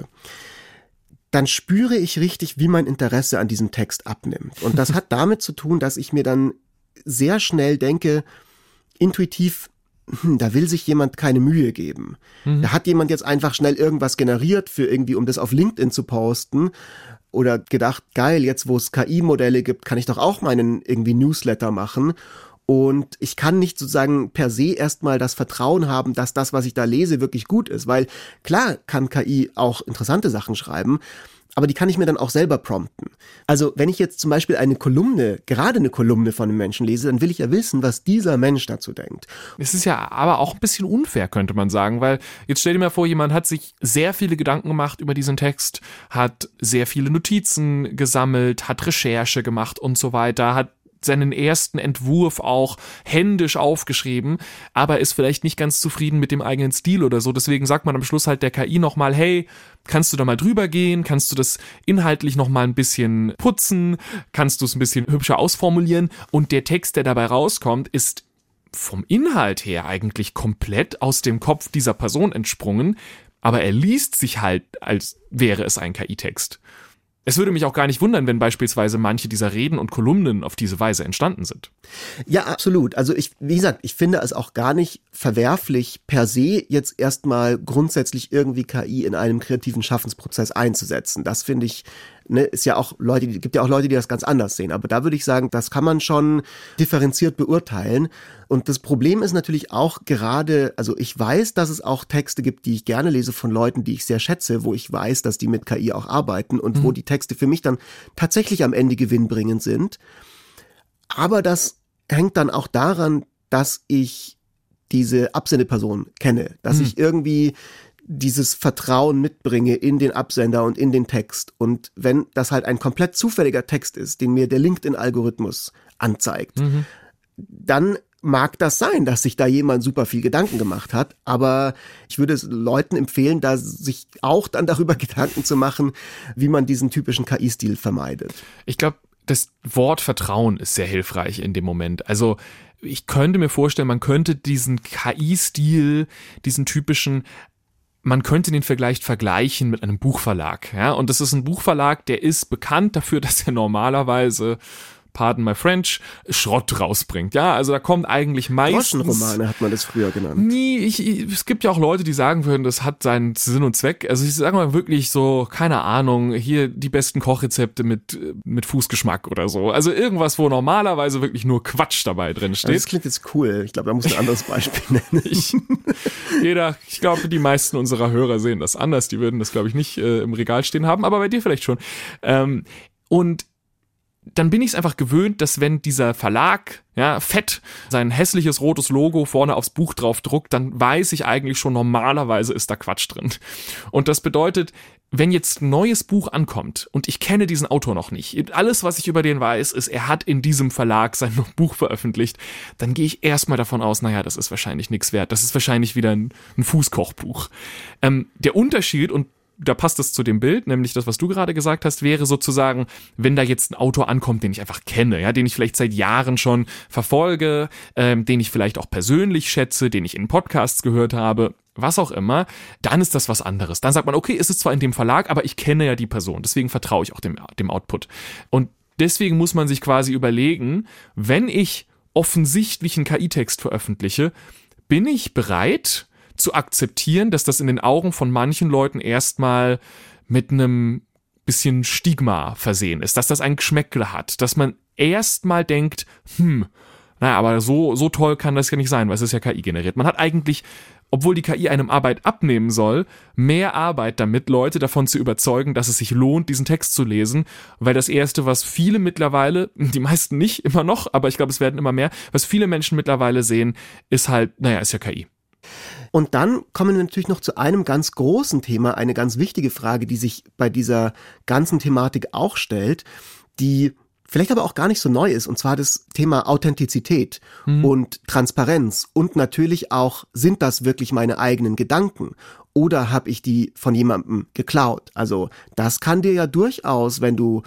Dann spüre ich richtig, wie mein Interesse an diesem Text abnimmt. Und das hat damit zu tun, dass ich mir dann sehr schnell denke, intuitiv, hm, da will sich jemand keine Mühe geben. Mhm. Da hat jemand jetzt einfach schnell irgendwas generiert für irgendwie, um das auf LinkedIn zu posten oder gedacht, geil, jetzt wo es K I-Modelle gibt, kann ich doch auch meinen irgendwie Newsletter machen. Und ich kann nicht sozusagen per se erstmal das Vertrauen haben, dass das, was ich da lese, wirklich gut ist. Weil klar kann K I auch interessante Sachen schreiben, aber die kann ich mir dann auch selber prompten. Also wenn ich jetzt zum Beispiel eine Kolumne, gerade eine Kolumne von einem Menschen lese, dann will ich ja wissen, was dieser Mensch dazu denkt.
Es ist ja aber auch ein bisschen unfair, könnte man sagen, weil jetzt stell dir mal vor, jemand hat sich sehr viele Gedanken gemacht über diesen Text, hat sehr viele Notizen gesammelt, hat Recherche gemacht und so weiter, hat seinen ersten Entwurf auch händisch aufgeschrieben, aber ist vielleicht nicht ganz zufrieden mit dem eigenen Stil oder so. Deswegen sagt man am Schluss halt der K I nochmal, hey, kannst du da mal drüber gehen? Kannst du das inhaltlich nochmal ein bisschen putzen? Kannst du es ein bisschen hübscher ausformulieren? Und der Text, der dabei rauskommt, ist vom Inhalt her eigentlich komplett aus dem Kopf dieser Person entsprungen, aber er liest sich halt, als wäre es ein K I-Text. Es würde mich auch gar nicht wundern, wenn beispielsweise manche dieser Reden und Kolumnen auf diese Weise entstanden sind.
Ja, absolut. Also ich, wie gesagt, ich finde es auch gar nicht verwerflich per se jetzt erstmal grundsätzlich irgendwie K I in einem kreativen Schaffensprozess einzusetzen. Das finde ich, ne, ist ja auch Leute, die, gibt ja auch Leute, die das ganz anders sehen. Aber da würde ich sagen, das kann man schon differenziert beurteilen. Und das Problem ist natürlich auch gerade, also ich weiß, dass es auch Texte gibt, die ich gerne lese von Leuten, die ich sehr schätze, wo ich weiß, dass die mit K I auch arbeiten und mhm. wo die Texte für mich dann tatsächlich am Ende gewinnbringend sind. Aber das hängt dann auch daran, dass ich diese Absendeperson kenne, dass mhm. ich irgendwie dieses Vertrauen mitbringe in den Absender und in den Text. Und wenn das halt ein komplett zufälliger Text ist, den mir der LinkedIn-Algorithmus anzeigt, mhm. dann mag das sein, dass sich da jemand super viel Gedanken gemacht hat, aber ich würde es Leuten empfehlen, da sich auch dann darüber Gedanken zu machen, wie man diesen typischen K I-Stil vermeidet.
Ich glaube, das Wort Vertrauen ist sehr hilfreich in dem Moment. Also ich könnte mir vorstellen, man könnte diesen K I-Stil, diesen typischen, man könnte den vielleicht vergleichen mit einem Buchverlag. Ja? Und das ist ein Buchverlag, der ist bekannt dafür, dass er normalerweise, pardon my French, Schrott rausbringt. Ja, also da kommt eigentlich meistens...
Groschenromane hat man das früher genannt.
Nie, ich, ich, es gibt ja auch Leute, die sagen würden, das hat seinen Sinn und Zweck. Also ich sage mal wirklich so, keine Ahnung, hier die besten Kochrezepte mit, mit Fußgeschmack oder so. Also irgendwas, wo normalerweise wirklich nur Quatsch dabei drin steht.
Also das klingt jetzt cool. Ich glaube, da muss ein anderes Beispiel nennen.
ich, jeder, ich glaube, die meisten unserer Hörer sehen das anders. Die würden das, glaube ich, nicht äh, im Regal stehen haben, aber bei dir vielleicht schon. Ähm, und dann bin ich es einfach gewöhnt, dass wenn dieser Verlag ja fett sein hässliches rotes Logo vorne aufs Buch drauf druckt, dann weiß ich eigentlich schon, normalerweise ist da Quatsch drin. Und das bedeutet, wenn jetzt ein neues Buch ankommt und ich kenne diesen Autor noch nicht, alles, was ich über den weiß, ist, er hat in diesem Verlag sein Buch veröffentlicht, dann gehe ich erstmal davon aus, naja, das ist wahrscheinlich nichts wert, das ist wahrscheinlich wieder ein, ein Fußkochbuch. Ähm, der Unterschied, und da passt es zu dem Bild, nämlich das, was du gerade gesagt hast, wäre sozusagen, wenn da jetzt ein Autor ankommt, den ich einfach kenne, ja, den ich vielleicht seit Jahren schon verfolge, ähm, den ich vielleicht auch persönlich schätze, den ich in Podcasts gehört habe, was auch immer, dann ist das was anderes. Dann sagt man, okay, es ist zwar in dem Verlag, aber ich kenne ja die Person, deswegen vertraue ich auch dem, dem Output. Und deswegen muss man sich quasi überlegen, wenn ich offensichtlich einen K I-Text veröffentliche, bin ich bereit zu akzeptieren, dass das in den Augen von manchen Leuten erstmal mit einem bisschen Stigma versehen ist, dass das ein Geschmäckle hat, dass man erstmal denkt, hm, naja, aber so, so toll kann das ja nicht sein, weil es ist ja K I generiert. Man hat eigentlich, obwohl die K I einem Arbeit abnehmen soll, mehr Arbeit damit, Leute davon zu überzeugen, dass es sich lohnt, diesen Text zu lesen, weil das Erste, was viele mittlerweile, die meisten nicht immer noch, aber ich glaube, es werden immer mehr, was viele Menschen mittlerweile sehen, ist halt, naja, ist ja K I.
Und dann kommen wir natürlich noch zu einem ganz großen Thema, eine ganz wichtige Frage, die sich bei dieser ganzen Thematik auch stellt, die vielleicht aber auch gar nicht so neu ist, und zwar das Thema Authentizität mhm. und Transparenz und natürlich auch, sind das wirklich meine eigenen Gedanken oder habe ich die von jemandem geklaut? Also das kann dir ja durchaus, wenn du,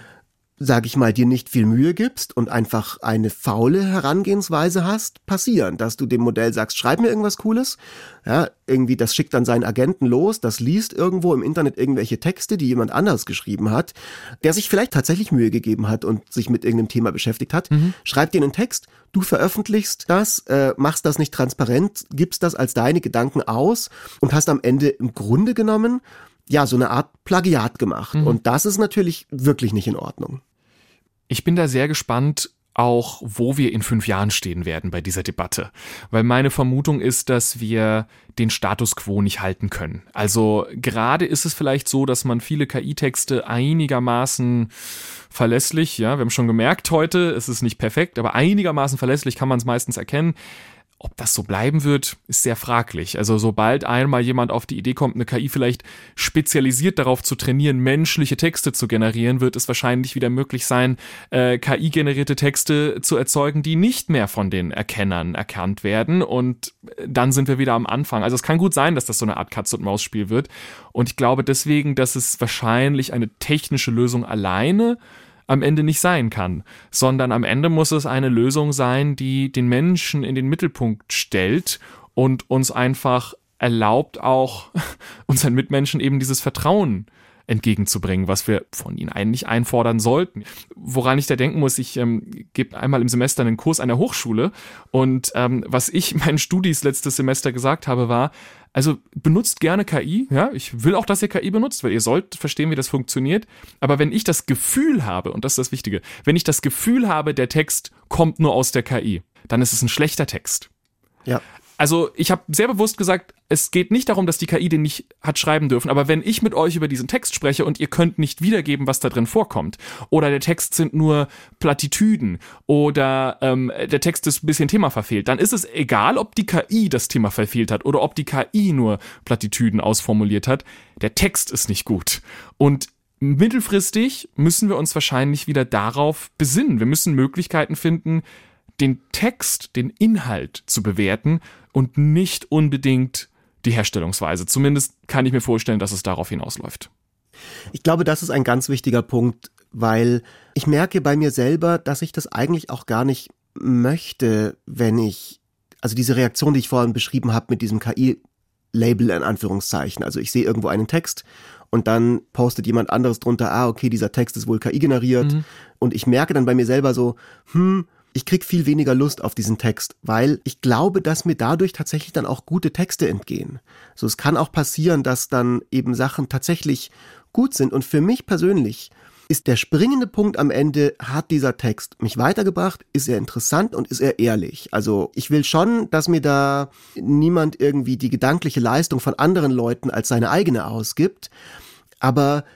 sag ich mal, dir nicht viel Mühe gibst und einfach eine faule Herangehensweise hast, passieren, dass du dem Modell sagst, schreib mir irgendwas Cooles, ja, irgendwie, das schickt dann seinen Agenten los, das liest irgendwo im Internet irgendwelche Texte, die jemand anders geschrieben hat, der sich vielleicht tatsächlich Mühe gegeben hat und sich mit irgendeinem Thema beschäftigt hat, mhm. schreibt dir einen Text, du veröffentlichst das, äh, machst das nicht transparent, gibst das als deine Gedanken aus und hast am Ende im Grunde genommen ja, so eine Art Plagiat gemacht. Mhm. Und das ist natürlich wirklich nicht in Ordnung.
Ich bin da sehr gespannt, auch wo wir in fünf Jahren stehen werden bei dieser Debatte. Weil meine Vermutung ist, dass wir den Status quo nicht halten können. Also gerade ist es vielleicht so, dass man viele K I-Texte einigermaßen verlässlich, ja, wir haben schon gemerkt heute, es ist nicht perfekt, aber einigermaßen verlässlich kann man es meistens erkennen. Ob das so bleiben wird, ist sehr fraglich. Also sobald einmal jemand auf die Idee kommt, eine K I vielleicht spezialisiert darauf zu trainieren, menschliche Texte zu generieren, wird es wahrscheinlich wieder möglich sein, äh, K I-generierte Texte zu erzeugen, die nicht mehr von den Erkennern erkannt werden. Und dann sind wir wieder am Anfang. Also es kann gut sein, dass das so eine Art Katz-und-Maus-Spiel wird. Und ich glaube deswegen, dass es wahrscheinlich eine technische Lösung alleine am Ende nicht sein kann, sondern am Ende muss es eine Lösung sein, die den Menschen in den Mittelpunkt stellt und uns einfach erlaubt, auch unseren Mitmenschen eben dieses Vertrauen entgegenzubringen, was wir von ihnen eigentlich einfordern sollten. Woran ich da denken muss, ich ähm, gebe einmal im Semester einen Kurs an der Hochschule und ähm, was ich meinen Studis letztes Semester gesagt habe, war, also benutzt gerne K I, ja, ich will auch, dass ihr K I benutzt, weil ihr sollt verstehen, wie das funktioniert, aber wenn ich das Gefühl habe, und das ist das Wichtige, wenn ich das Gefühl habe, der Text kommt nur aus der K I, dann ist es ein schlechter Text.
Ja.
Also ich habe sehr bewusst gesagt, es geht nicht darum, dass die K I den nicht hat schreiben dürfen, aber wenn ich mit euch über diesen Text spreche und ihr könnt nicht wiedergeben, was da drin vorkommt, oder der Text sind nur Plattitüden oder ähm, der Text ist ein bisschen Thema verfehlt, dann ist es egal, ob die K I das Thema verfehlt hat oder ob die K I nur Plattitüden ausformuliert hat, der Text ist nicht gut. Und mittelfristig müssen wir uns wahrscheinlich wieder darauf besinnen. Wir müssen Möglichkeiten finden, den Text, den Inhalt zu bewerten und nicht unbedingt die Herstellungsweise. Zumindest kann ich mir vorstellen, dass es darauf hinausläuft.
Ich glaube, das ist ein ganz wichtiger Punkt, weil ich merke bei mir selber, dass ich das eigentlich auch gar nicht möchte, wenn ich, also diese Reaktion, die ich vorhin beschrieben habe mit diesem K I-Label in Anführungszeichen, also ich sehe irgendwo einen Text und dann postet jemand anderes drunter, ah, okay, dieser Text ist wohl K I generiert mhm. und ich merke dann bei mir selber so, hm, ich krieg viel weniger Lust auf diesen Text, weil ich glaube, dass mir dadurch tatsächlich dann auch gute Texte entgehen. So, es kann auch passieren, dass dann eben Sachen tatsächlich gut sind. Und für mich persönlich ist der springende Punkt am Ende, hat dieser Text mich weitergebracht, ist er interessant und ist er ehrlich? Also ich will schon, dass mir da niemand irgendwie die gedankliche Leistung von anderen Leuten als seine eigene ausgibt, aber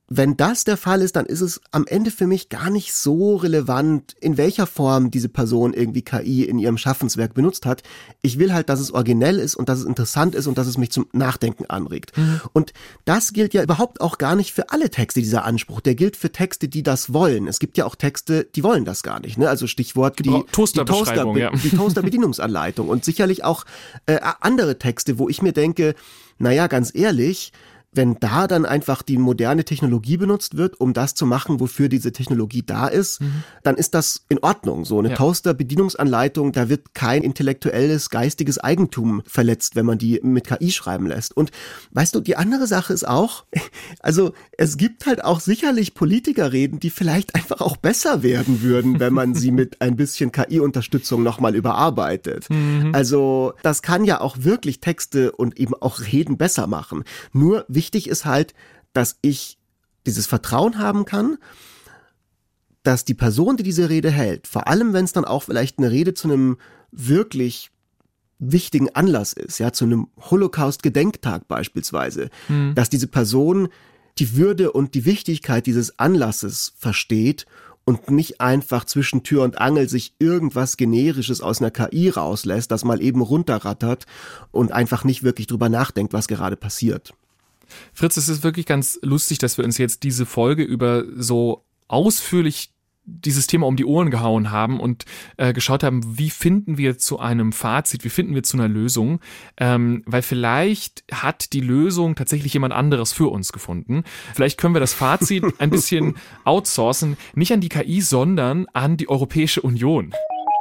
wenn das der Fall ist, dann ist es am Ende für mich gar nicht so relevant, in welcher Form diese Person irgendwie K I in ihrem Schaffenswerk benutzt hat. Ich will halt, dass es originell ist und dass es interessant ist und dass es mich zum Nachdenken anregt. Mhm. Und das gilt ja überhaupt auch gar nicht für alle Texte, dieser Anspruch. Der gilt für Texte, die das wollen. Es gibt ja auch Texte, die wollen das gar nicht. Ne? Also Stichwort die, die Toaster-Bedienungsanleitung ja. die Toaster-Bedienungsanleitung und sicherlich auch äh, andere Texte, wo ich mir denke, naja, ganz ehrlich, wenn da dann einfach die moderne Technologie benutzt wird, um das zu machen, wofür diese Technologie da ist, mhm. dann ist das in Ordnung. So eine ja. Toaster-Bedienungsanleitung, da wird kein intellektuelles, geistiges Eigentum verletzt, wenn man die mit K I schreiben lässt. Und weißt du, die andere Sache ist auch, also es gibt halt auch sicherlich Politikerreden, die vielleicht einfach auch besser werden würden, wenn man sie mit ein bisschen K I-Unterstützung nochmal überarbeitet. Mhm. Also das kann ja auch wirklich Texte und eben auch Reden besser machen. Nur wichtig ist halt, dass ich dieses Vertrauen haben kann, dass die Person, die diese Rede hält, vor allem wenn es dann auch vielleicht eine Rede zu einem wirklich wichtigen Anlass ist, ja, zu einem Holocaust-Gedenktag beispielsweise, hm. dass diese Person die Würde und die Wichtigkeit dieses Anlasses versteht und nicht einfach zwischen Tür und Angel sich irgendwas Generisches aus einer K I rauslässt, das mal eben runterrattert und einfach nicht wirklich drüber nachdenkt, was gerade passiert.
Fritz, es ist wirklich ganz lustig, dass wir uns jetzt diese Folge über so ausführlich dieses Thema um die Ohren gehauen haben und äh, geschaut haben, wie finden wir zu einem Fazit, wie finden wir zu einer Lösung, ähm, weil vielleicht hat die Lösung tatsächlich jemand anderes für uns gefunden. Vielleicht können wir das Fazit ein bisschen outsourcen, nicht an die K I, sondern an die Europäische Union.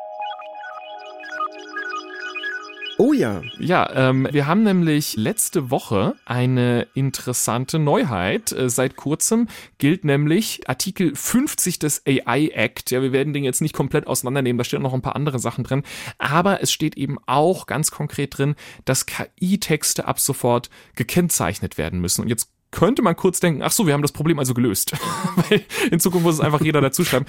Oh ja.
Ja, ähm, wir haben nämlich letzte Woche eine interessante Neuheit. Äh, seit kurzem gilt nämlich Artikel fünfzig des A I Act. Ja, wir werden den jetzt nicht komplett auseinandernehmen, da stehen noch ein paar andere Sachen drin. Aber es steht eben auch ganz konkret drin, dass K I-Texte ab sofort gekennzeichnet werden müssen. Und jetzt könnte man kurz denken, ach so, wir haben das Problem also gelöst. Weil in Zukunft muss es einfach jeder dazu schreiben.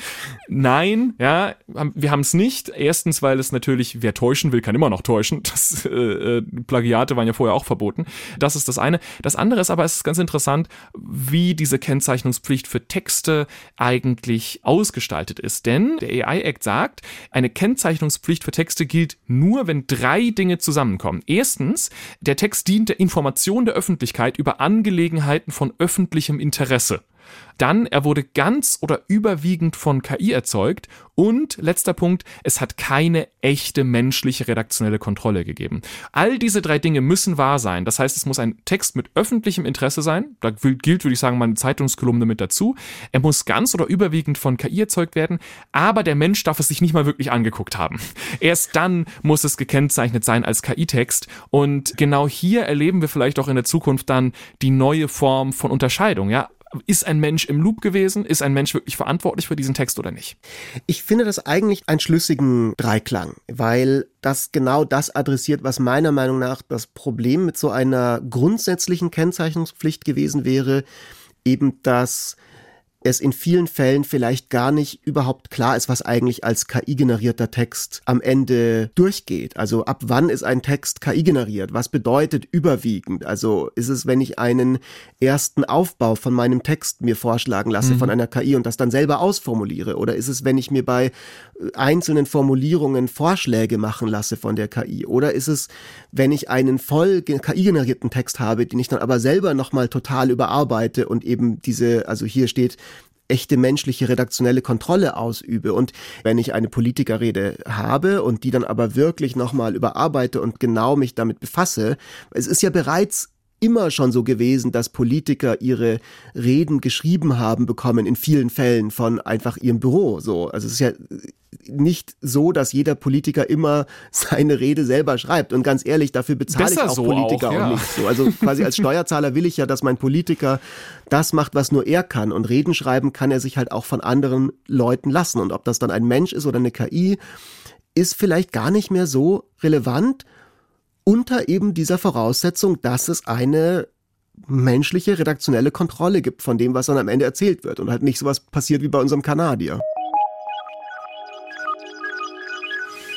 Nein, ja, wir haben es nicht. Erstens, weil es natürlich, wer täuschen will, kann immer noch täuschen. Das, äh, Plagiate waren ja vorher auch verboten. Das ist das eine. Das andere ist aber, es ist ganz interessant, wie diese Kennzeichnungspflicht für Texte eigentlich ausgestaltet ist. Denn der A I Act sagt, eine Kennzeichnungspflicht für Texte gilt nur, wenn drei Dinge zusammenkommen. Erstens, der Text dient der Information der Öffentlichkeit über Angelegenheiten von öffentlichem Interesse. Dann, er wurde ganz oder überwiegend von K I erzeugt und, letzter Punkt, es hat keine echte menschliche redaktionelle Kontrolle gegeben. All diese drei Dinge müssen wahr sein. Das heißt, es muss ein Text mit öffentlichem Interesse sein. Da gilt, würde ich sagen, mal eine Zeitungskolumne mit dazu. Er muss ganz oder überwiegend von K I erzeugt werden, aber der Mensch darf es sich nicht mal wirklich angeguckt haben. Erst dann muss es gekennzeichnet sein als K I-Text und genau hier erleben wir vielleicht auch in der Zukunft dann die neue Form von Unterscheidung, ja. Ist ein Mensch im Loop gewesen? Ist ein Mensch wirklich verantwortlich für diesen Text oder nicht?
Ich finde das eigentlich einen schlüssigen Dreiklang, weil das genau das adressiert, was meiner Meinung nach das Problem mit so einer grundsätzlichen Kennzeichnungspflicht gewesen wäre, eben dass es in vielen Fällen vielleicht gar nicht überhaupt klar ist, was eigentlich als K I-generierter Text am Ende durchgeht. Also ab wann ist ein Text K I-generiert? Was bedeutet überwiegend? Also ist es, wenn ich einen ersten Aufbau von meinem Text mir vorschlagen lasse mhm. von einer K I und das dann selber ausformuliere? Oder ist es, wenn ich mir bei einzelnen Formulierungen Vorschläge machen lasse von der K I? Oder ist es, wenn ich einen voll K I-generierten Text habe, den ich dann aber selber nochmal total überarbeite und eben diese, also hier steht, echte menschliche redaktionelle Kontrolle ausübe. Und wenn ich eine Politikerrede habe und die dann aber wirklich nochmal überarbeite und genau mich damit befasse, es ist ja bereits immer schon so gewesen, dass Politiker ihre Reden geschrieben haben bekommen, in vielen Fällen von einfach ihrem Büro. So, also es ist ja nicht so, dass jeder Politiker immer seine Rede selber schreibt. Und ganz ehrlich, dafür bezahle ich auch so Politiker auch, ja. auch nicht so. Also quasi als Steuerzahler will ich ja, dass mein Politiker das macht, was nur er kann. Und Reden schreiben kann er sich halt auch von anderen Leuten lassen. Und ob das dann ein Mensch ist oder eine K I, ist vielleicht gar nicht mehr so relevant, unter eben dieser Voraussetzung, dass es eine menschliche redaktionelle Kontrolle gibt von dem, was dann am Ende erzählt wird und halt nicht sowas passiert wie bei unserem Kanadier.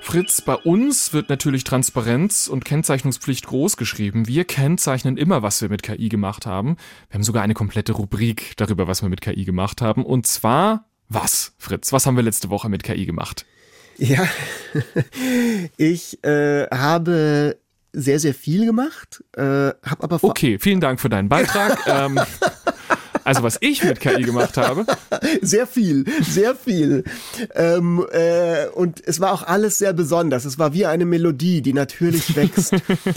Fritz, bei uns wird natürlich Transparenz und Kennzeichnungspflicht groß geschrieben. Wir kennzeichnen immer, was wir mit K I gemacht haben. Wir haben sogar eine komplette Rubrik darüber, was wir mit K I gemacht haben. Und zwar, was, Fritz? Was haben wir letzte Woche mit K I gemacht?
Ja, ich äh, habe sehr, sehr viel gemacht, äh, habe aber... vor-
Okay, vielen Dank für deinen Beitrag. ähm, also was ich mit K I gemacht habe.
Sehr viel, sehr viel. Ähm, äh, und es war auch alles sehr besonders. Es war wie eine Melodie, die natürlich wächst.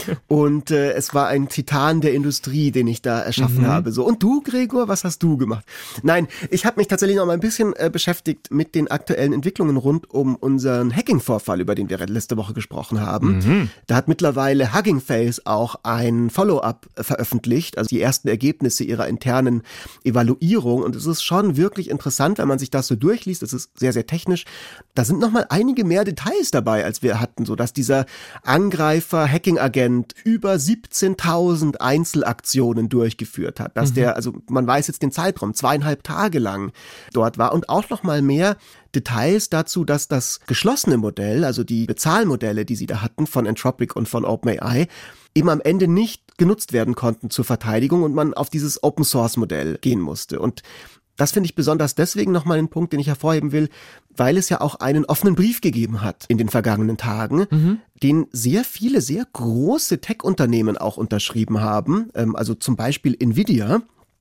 Und äh, es war ein Titan der Industrie, den ich da erschaffen mhm. habe. So. Und du, Gregor, was hast du gemacht? Nein, ich habe mich tatsächlich noch mal ein bisschen äh, beschäftigt mit den aktuellen Entwicklungen rund um unseren Hacking-Vorfall, über den wir letzte Woche gesprochen haben. Mhm. Da hat mittlerweile Hugging Face auch ein Follow-up veröffentlicht, also die ersten Ergebnisse ihrer internen Evaluierung, und es ist schon wirklich interessant, wenn man sich das so durchliest. Es ist sehr, sehr technisch. Da sind noch mal einige mehr Details dabei, als wir hatten, so dass dieser Angreifer, Hacking-Agent über siebzehntausend Einzelaktionen durchgeführt hat, dass mhm. der, also man weiß jetzt den Zeitraum, zweieinhalb Tage lang dort war, und auch noch mal mehr Details dazu, dass das geschlossene Modell, also die Bezahlmodelle, die sie da hatten von Anthropic und von OpenAI, eben am Ende nicht genutzt werden konnten zur Verteidigung und man auf dieses Open-Source-Modell gehen musste. Und das finde ich besonders deswegen nochmal einen Punkt, den ich hervorheben will, weil es ja auch einen offenen Brief gegeben hat in den vergangenen Tagen, mhm. den sehr viele, sehr große Tech-Unternehmen auch unterschrieben haben, also zum Beispiel Nvidia,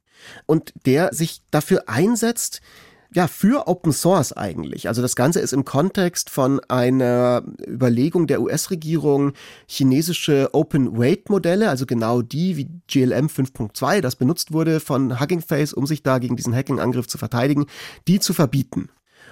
und der sich dafür einsetzt, ja, für Open Source eigentlich. Also das Ganze ist im Kontext von einer Überlegung der U S-Regierung, chinesische Open-Weight-Modelle, also genau die wie G L M fünf Punkt zwei, das benutzt wurde von Hugging Face, um sich da gegen diesen Hacking-Angriff zu verteidigen, die zu verbieten.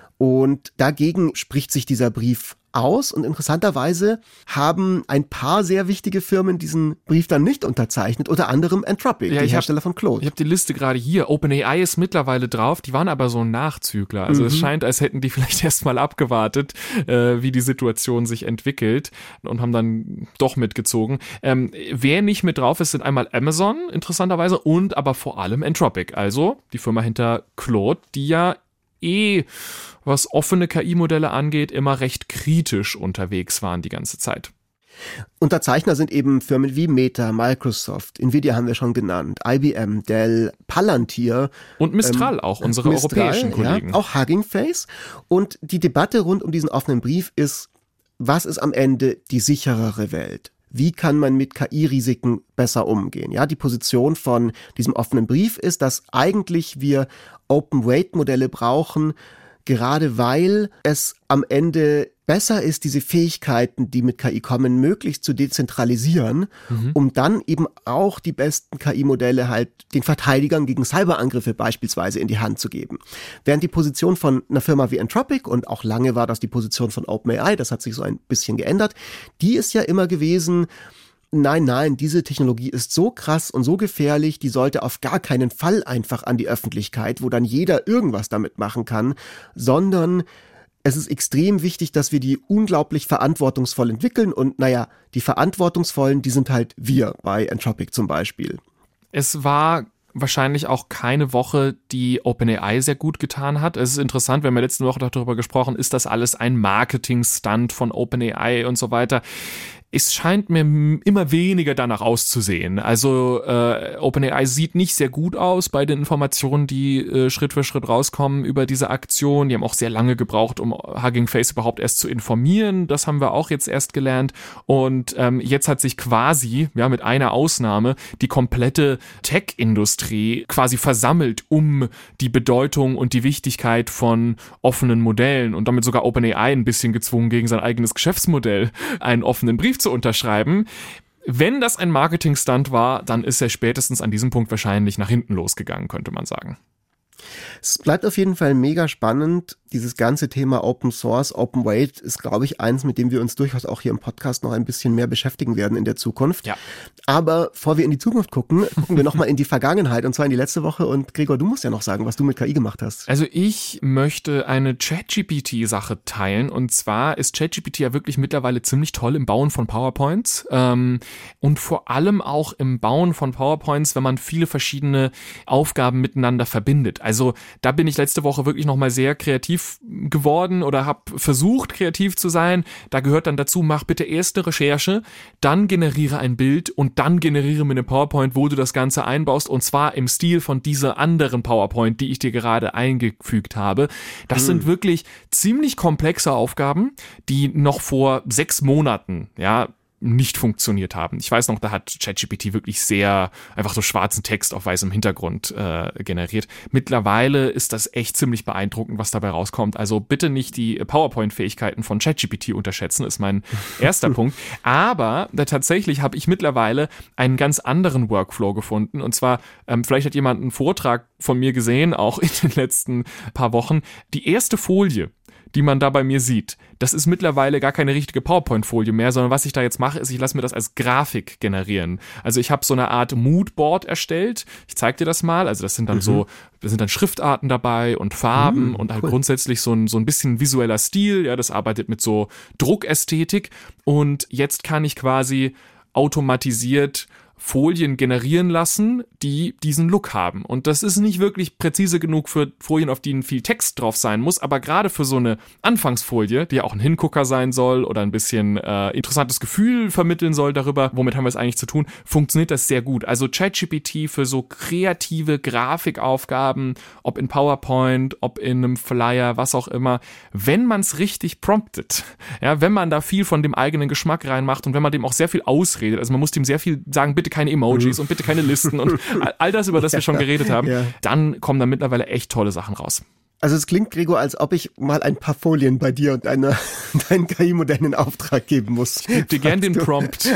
Und dagegen spricht sich dieser Brief aus, und interessanterweise haben ein paar sehr wichtige Firmen diesen Brief dann nicht unterzeichnet, unter anderem Anthropic,
ja,
die Hersteller hab, von Claude.
Ich habe die Liste gerade hier. OpenAI ist mittlerweile drauf, die waren aber so ein Nachzügler. Also mhm. es scheint, als hätten die vielleicht erst mal abgewartet, äh, wie die Situation sich entwickelt, und haben dann doch mitgezogen. Ähm, wer nicht mit drauf ist, sind einmal Amazon, interessanterweise, und aber vor allem Anthropic, also die Firma hinter Claude, die ja eh, was offene K I-Modelle angeht, immer recht kritisch unterwegs waren die ganze Zeit.
Unterzeichner sind eben Firmen wie Meta, Microsoft, Nvidia haben wir schon genannt, I B M, Dell, Palantir.
Und Mistral ähm, auch, unsere Mistral, europäischen Kollegen.
Ja, auch Hugging Face. Und die Debatte rund um diesen offenen Brief ist, was ist am Ende die sicherere Welt? Wie kann man mit K I-Risiken besser umgehen? Ja, die Position von diesem offenen Brief ist, dass eigentlich wir Open-Weight-Modelle brauchen, gerade weil es am Ende besser ist, diese Fähigkeiten, die mit K I kommen, möglichst zu dezentralisieren, mhm. um dann eben auch die besten K I-Modelle halt den Verteidigern gegen Cyberangriffe beispielsweise in die Hand zu geben. Während die Position von einer Firma wie Anthropic, und auch lange war das die Position von OpenAI, das hat sich so ein bisschen geändert, die ist ja immer gewesen, nein, nein, diese Technologie ist so krass und so gefährlich, die sollte auf gar keinen Fall einfach an die Öffentlichkeit, wo dann jeder irgendwas damit machen kann, sondern es ist extrem wichtig, dass wir die unglaublich verantwortungsvoll entwickeln, und naja, die Verantwortungsvollen, die sind halt wir bei Anthropic zum Beispiel.
Es war wahrscheinlich auch keine Woche, die OpenAI sehr gut getan hat. Es ist interessant, wir haben ja letzte Woche darüber gesprochen, ist das alles ein Marketing-Stunt von OpenAI und so weiter. Es scheint mir immer weniger danach auszusehen. Also äh, OpenAI sieht nicht sehr gut aus bei den Informationen, die äh, Schritt für Schritt rauskommen über diese Aktion. Die haben auch sehr lange gebraucht, um Hugging Face überhaupt erst zu informieren. Das haben wir auch jetzt erst gelernt. Und ähm, jetzt hat sich quasi, ja, mit einer Ausnahme, die komplette Tech-Industrie quasi versammelt, um die Bedeutung und die Wichtigkeit von offenen Modellen, und damit sogar OpenAI ein bisschen gezwungen, gegen sein eigenes Geschäftsmodell einen offenen Brief zu unterschreiben. Wenn das ein Marketing-Stunt war, dann ist er spätestens an diesem Punkt wahrscheinlich nach hinten losgegangen, könnte man sagen.
Es bleibt auf jeden Fall mega spannend. Dieses ganze Thema Open Source, Open Weight ist, glaube ich, eins, mit dem wir uns durchaus auch hier im Podcast noch ein bisschen mehr beschäftigen werden in der Zukunft.
Ja.
Aber bevor wir in die Zukunft gucken, gucken wir nochmal in die Vergangenheit, und zwar in die letzte Woche. Und Gregor, du musst ja noch sagen, was du mit K I gemacht hast.
Also ich möchte eine ChatGPT-Sache teilen, und zwar ist ChatGPT ja wirklich mittlerweile ziemlich toll im Bauen von PowerPoints ähm, und vor allem auch im Bauen von PowerPoints, wenn man viele verschiedene Aufgaben miteinander verbindet. Also da bin ich letzte Woche wirklich nochmal sehr kreativ kreativ geworden oder habe versucht, kreativ zu sein. Da gehört dann dazu, mach bitte erst eine Recherche, dann generiere ein Bild und dann generiere mir eine PowerPoint, wo du das Ganze einbaust und zwar im Stil von dieser anderen PowerPoint, die ich dir gerade eingefügt habe. Das mhm. sind wirklich ziemlich komplexe Aufgaben, die noch vor sechs Monaten, ja, nicht funktioniert haben. Ich weiß noch, da hat ChatGPT wirklich sehr einfach so schwarzen Text auf weißem Hintergrund äh, generiert. Mittlerweile ist das echt ziemlich beeindruckend, was dabei rauskommt. Also bitte nicht die PowerPoint-Fähigkeiten von ChatGPT unterschätzen, ist mein erster Punkt. Aber da tatsächlich habe ich mittlerweile einen ganz anderen Workflow gefunden. Und zwar, ähm, vielleicht hat jemand einen Vortrag von mir gesehen, auch in den letzten paar Wochen. Die erste Folie, die man da bei mir sieht, das ist mittlerweile gar keine richtige PowerPoint-Folie mehr, sondern was ich da jetzt mache, ist, ich lasse mir das als Grafik generieren. Also ich habe so eine Art Moodboard erstellt. Ich zeige dir das mal. Also das sind dann mhm. so, da sind dann Schriftarten dabei und Farben mhm, und halt cool. grundsätzlich so ein, so ein bisschen visueller Stil. Ja, das arbeitet mit so Druckästhetik. Und jetzt kann ich quasi automatisiert Folien generieren lassen, die diesen Look haben. Und das ist nicht wirklich präzise genug für Folien, auf denen viel Text drauf sein muss, aber gerade für so eine Anfangsfolie, die ja auch ein Hingucker sein soll oder ein bisschen äh, interessantes Gefühl vermitteln soll darüber, womit haben wir es eigentlich zu tun, funktioniert das sehr gut. Also ChatGPT für so kreative Grafikaufgaben, ob in PowerPoint, ob in einem Flyer, was auch immer, wenn man es richtig promptet, ja, wenn man da viel von dem eigenen Geschmack reinmacht und wenn man dem auch sehr viel ausredet, also man muss dem sehr viel sagen, bitte keine Emojis und bitte keine Listen und all das, über das wir schon geredet haben, ja. Dann kommen da mittlerweile echt tolle Sachen raus.
Also es klingt, Gregor, als ob ich mal ein paar Folien bei dir und eine, deinen K I-Modell in Auftrag geben muss.
Ich gebe dir gern den Prompt.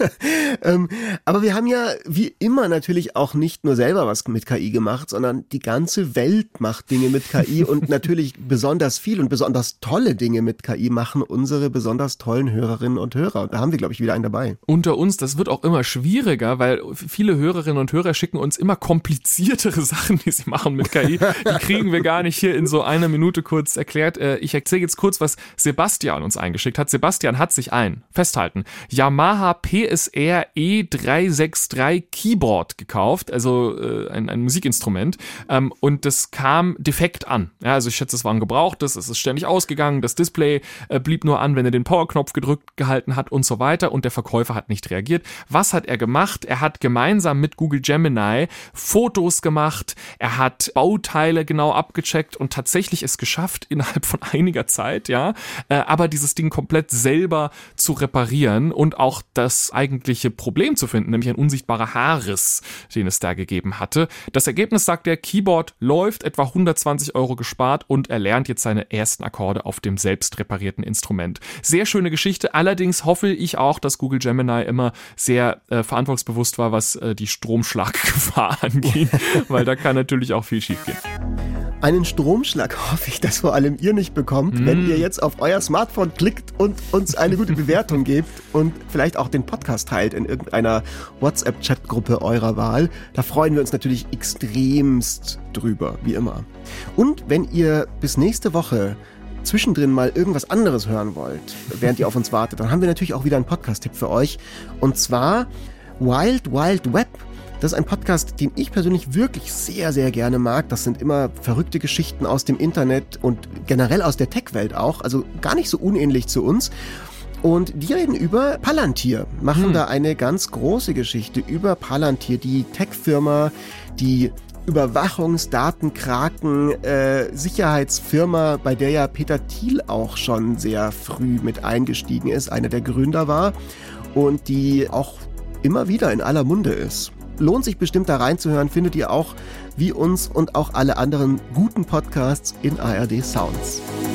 ähm, aber wir haben ja wie immer natürlich auch nicht nur selber was mit K I gemacht, sondern die ganze Welt macht Dinge mit K I und natürlich besonders viel und besonders tolle Dinge mit K I machen unsere besonders tollen Hörerinnen und Hörer. Und da haben wir, glaube ich, wieder einen dabei.
Unter uns, das wird auch immer schwieriger, weil viele Hörerinnen und Hörer schicken uns immer kompliziertere Sachen, die sie machen mit K I. Die kriegen wir gar nicht hier in so einer Minute kurz erklärt. Ich erzähle jetzt kurz, was Sebastian uns eingeschickt hat. Sebastian hat sich ein, festhalten, Yamaha P S R E drei sechs drei Keyboard gekauft, also äh, ein, ein Musikinstrument, ähm, und das kam defekt an. Ja, also ich schätze, es war ein gebrauchtes, es ist ständig ausgegangen, das Display äh, blieb nur an, wenn er den Powerknopf gedrückt gehalten hat und so weiter und der Verkäufer hat nicht reagiert. Was hat er gemacht? Er hat gemeinsam mit Google Gemini Fotos gemacht, er hat Bauteile genau abgecheckt und tatsächlich es geschafft, innerhalb von einiger Zeit, ja, äh, aber dieses Ding komplett selber zu reparieren und auch das eigentliche Problem zu finden, nämlich ein unsichtbarer Haarriss, den es da gegeben hatte. Das Ergebnis, sagt der, Keyboard läuft, etwa hundertzwanzig Euro gespart und er lernt jetzt seine ersten Akkorde auf dem selbst reparierten Instrument. Sehr schöne Geschichte, allerdings hoffe ich auch, dass Google Gemini immer sehr äh, verantwortungsbewusst war, was äh, die Stromschlaggefahr angeht, weil da kann natürlich auch viel schiefgehen.
Einen Stromschlag hoffe ich, dass vor allem ihr nicht bekommt, mm. wenn ihr jetzt auf euer Smartphone klickt und uns eine gute Bewertung gebt und vielleicht auch den Podcast teilt in irgendeiner WhatsApp-Chatgruppe eurer Wahl. Da freuen wir uns natürlich extremst drüber, wie immer. Und wenn ihr bis nächste Woche zwischendrin mal irgendwas anderes hören wollt, während ihr auf uns wartet, dann haben wir natürlich auch wieder einen Podcast-Tipp für euch. Und zwar Wild Wild Web. Das ist ein Podcast, den ich persönlich wirklich sehr, sehr gerne mag. Das sind immer verrückte Geschichten aus dem Internet und generell aus der Tech-Welt auch. Also gar nicht so unähnlich zu uns. Und die reden über Palantir, machen hm. da eine ganz große Geschichte über Palantir, die Tech-Firma, die Überwachungsdatenkraken, äh, Sicherheitsfirma, bei der ja Peter Thiel auch schon sehr früh mit eingestiegen ist, einer der Gründer war und die auch immer wieder in aller Munde ist. Lohnt sich bestimmt da reinzuhören, findet ihr auch wie uns und auch alle anderen guten Podcasts in A R D Sounds.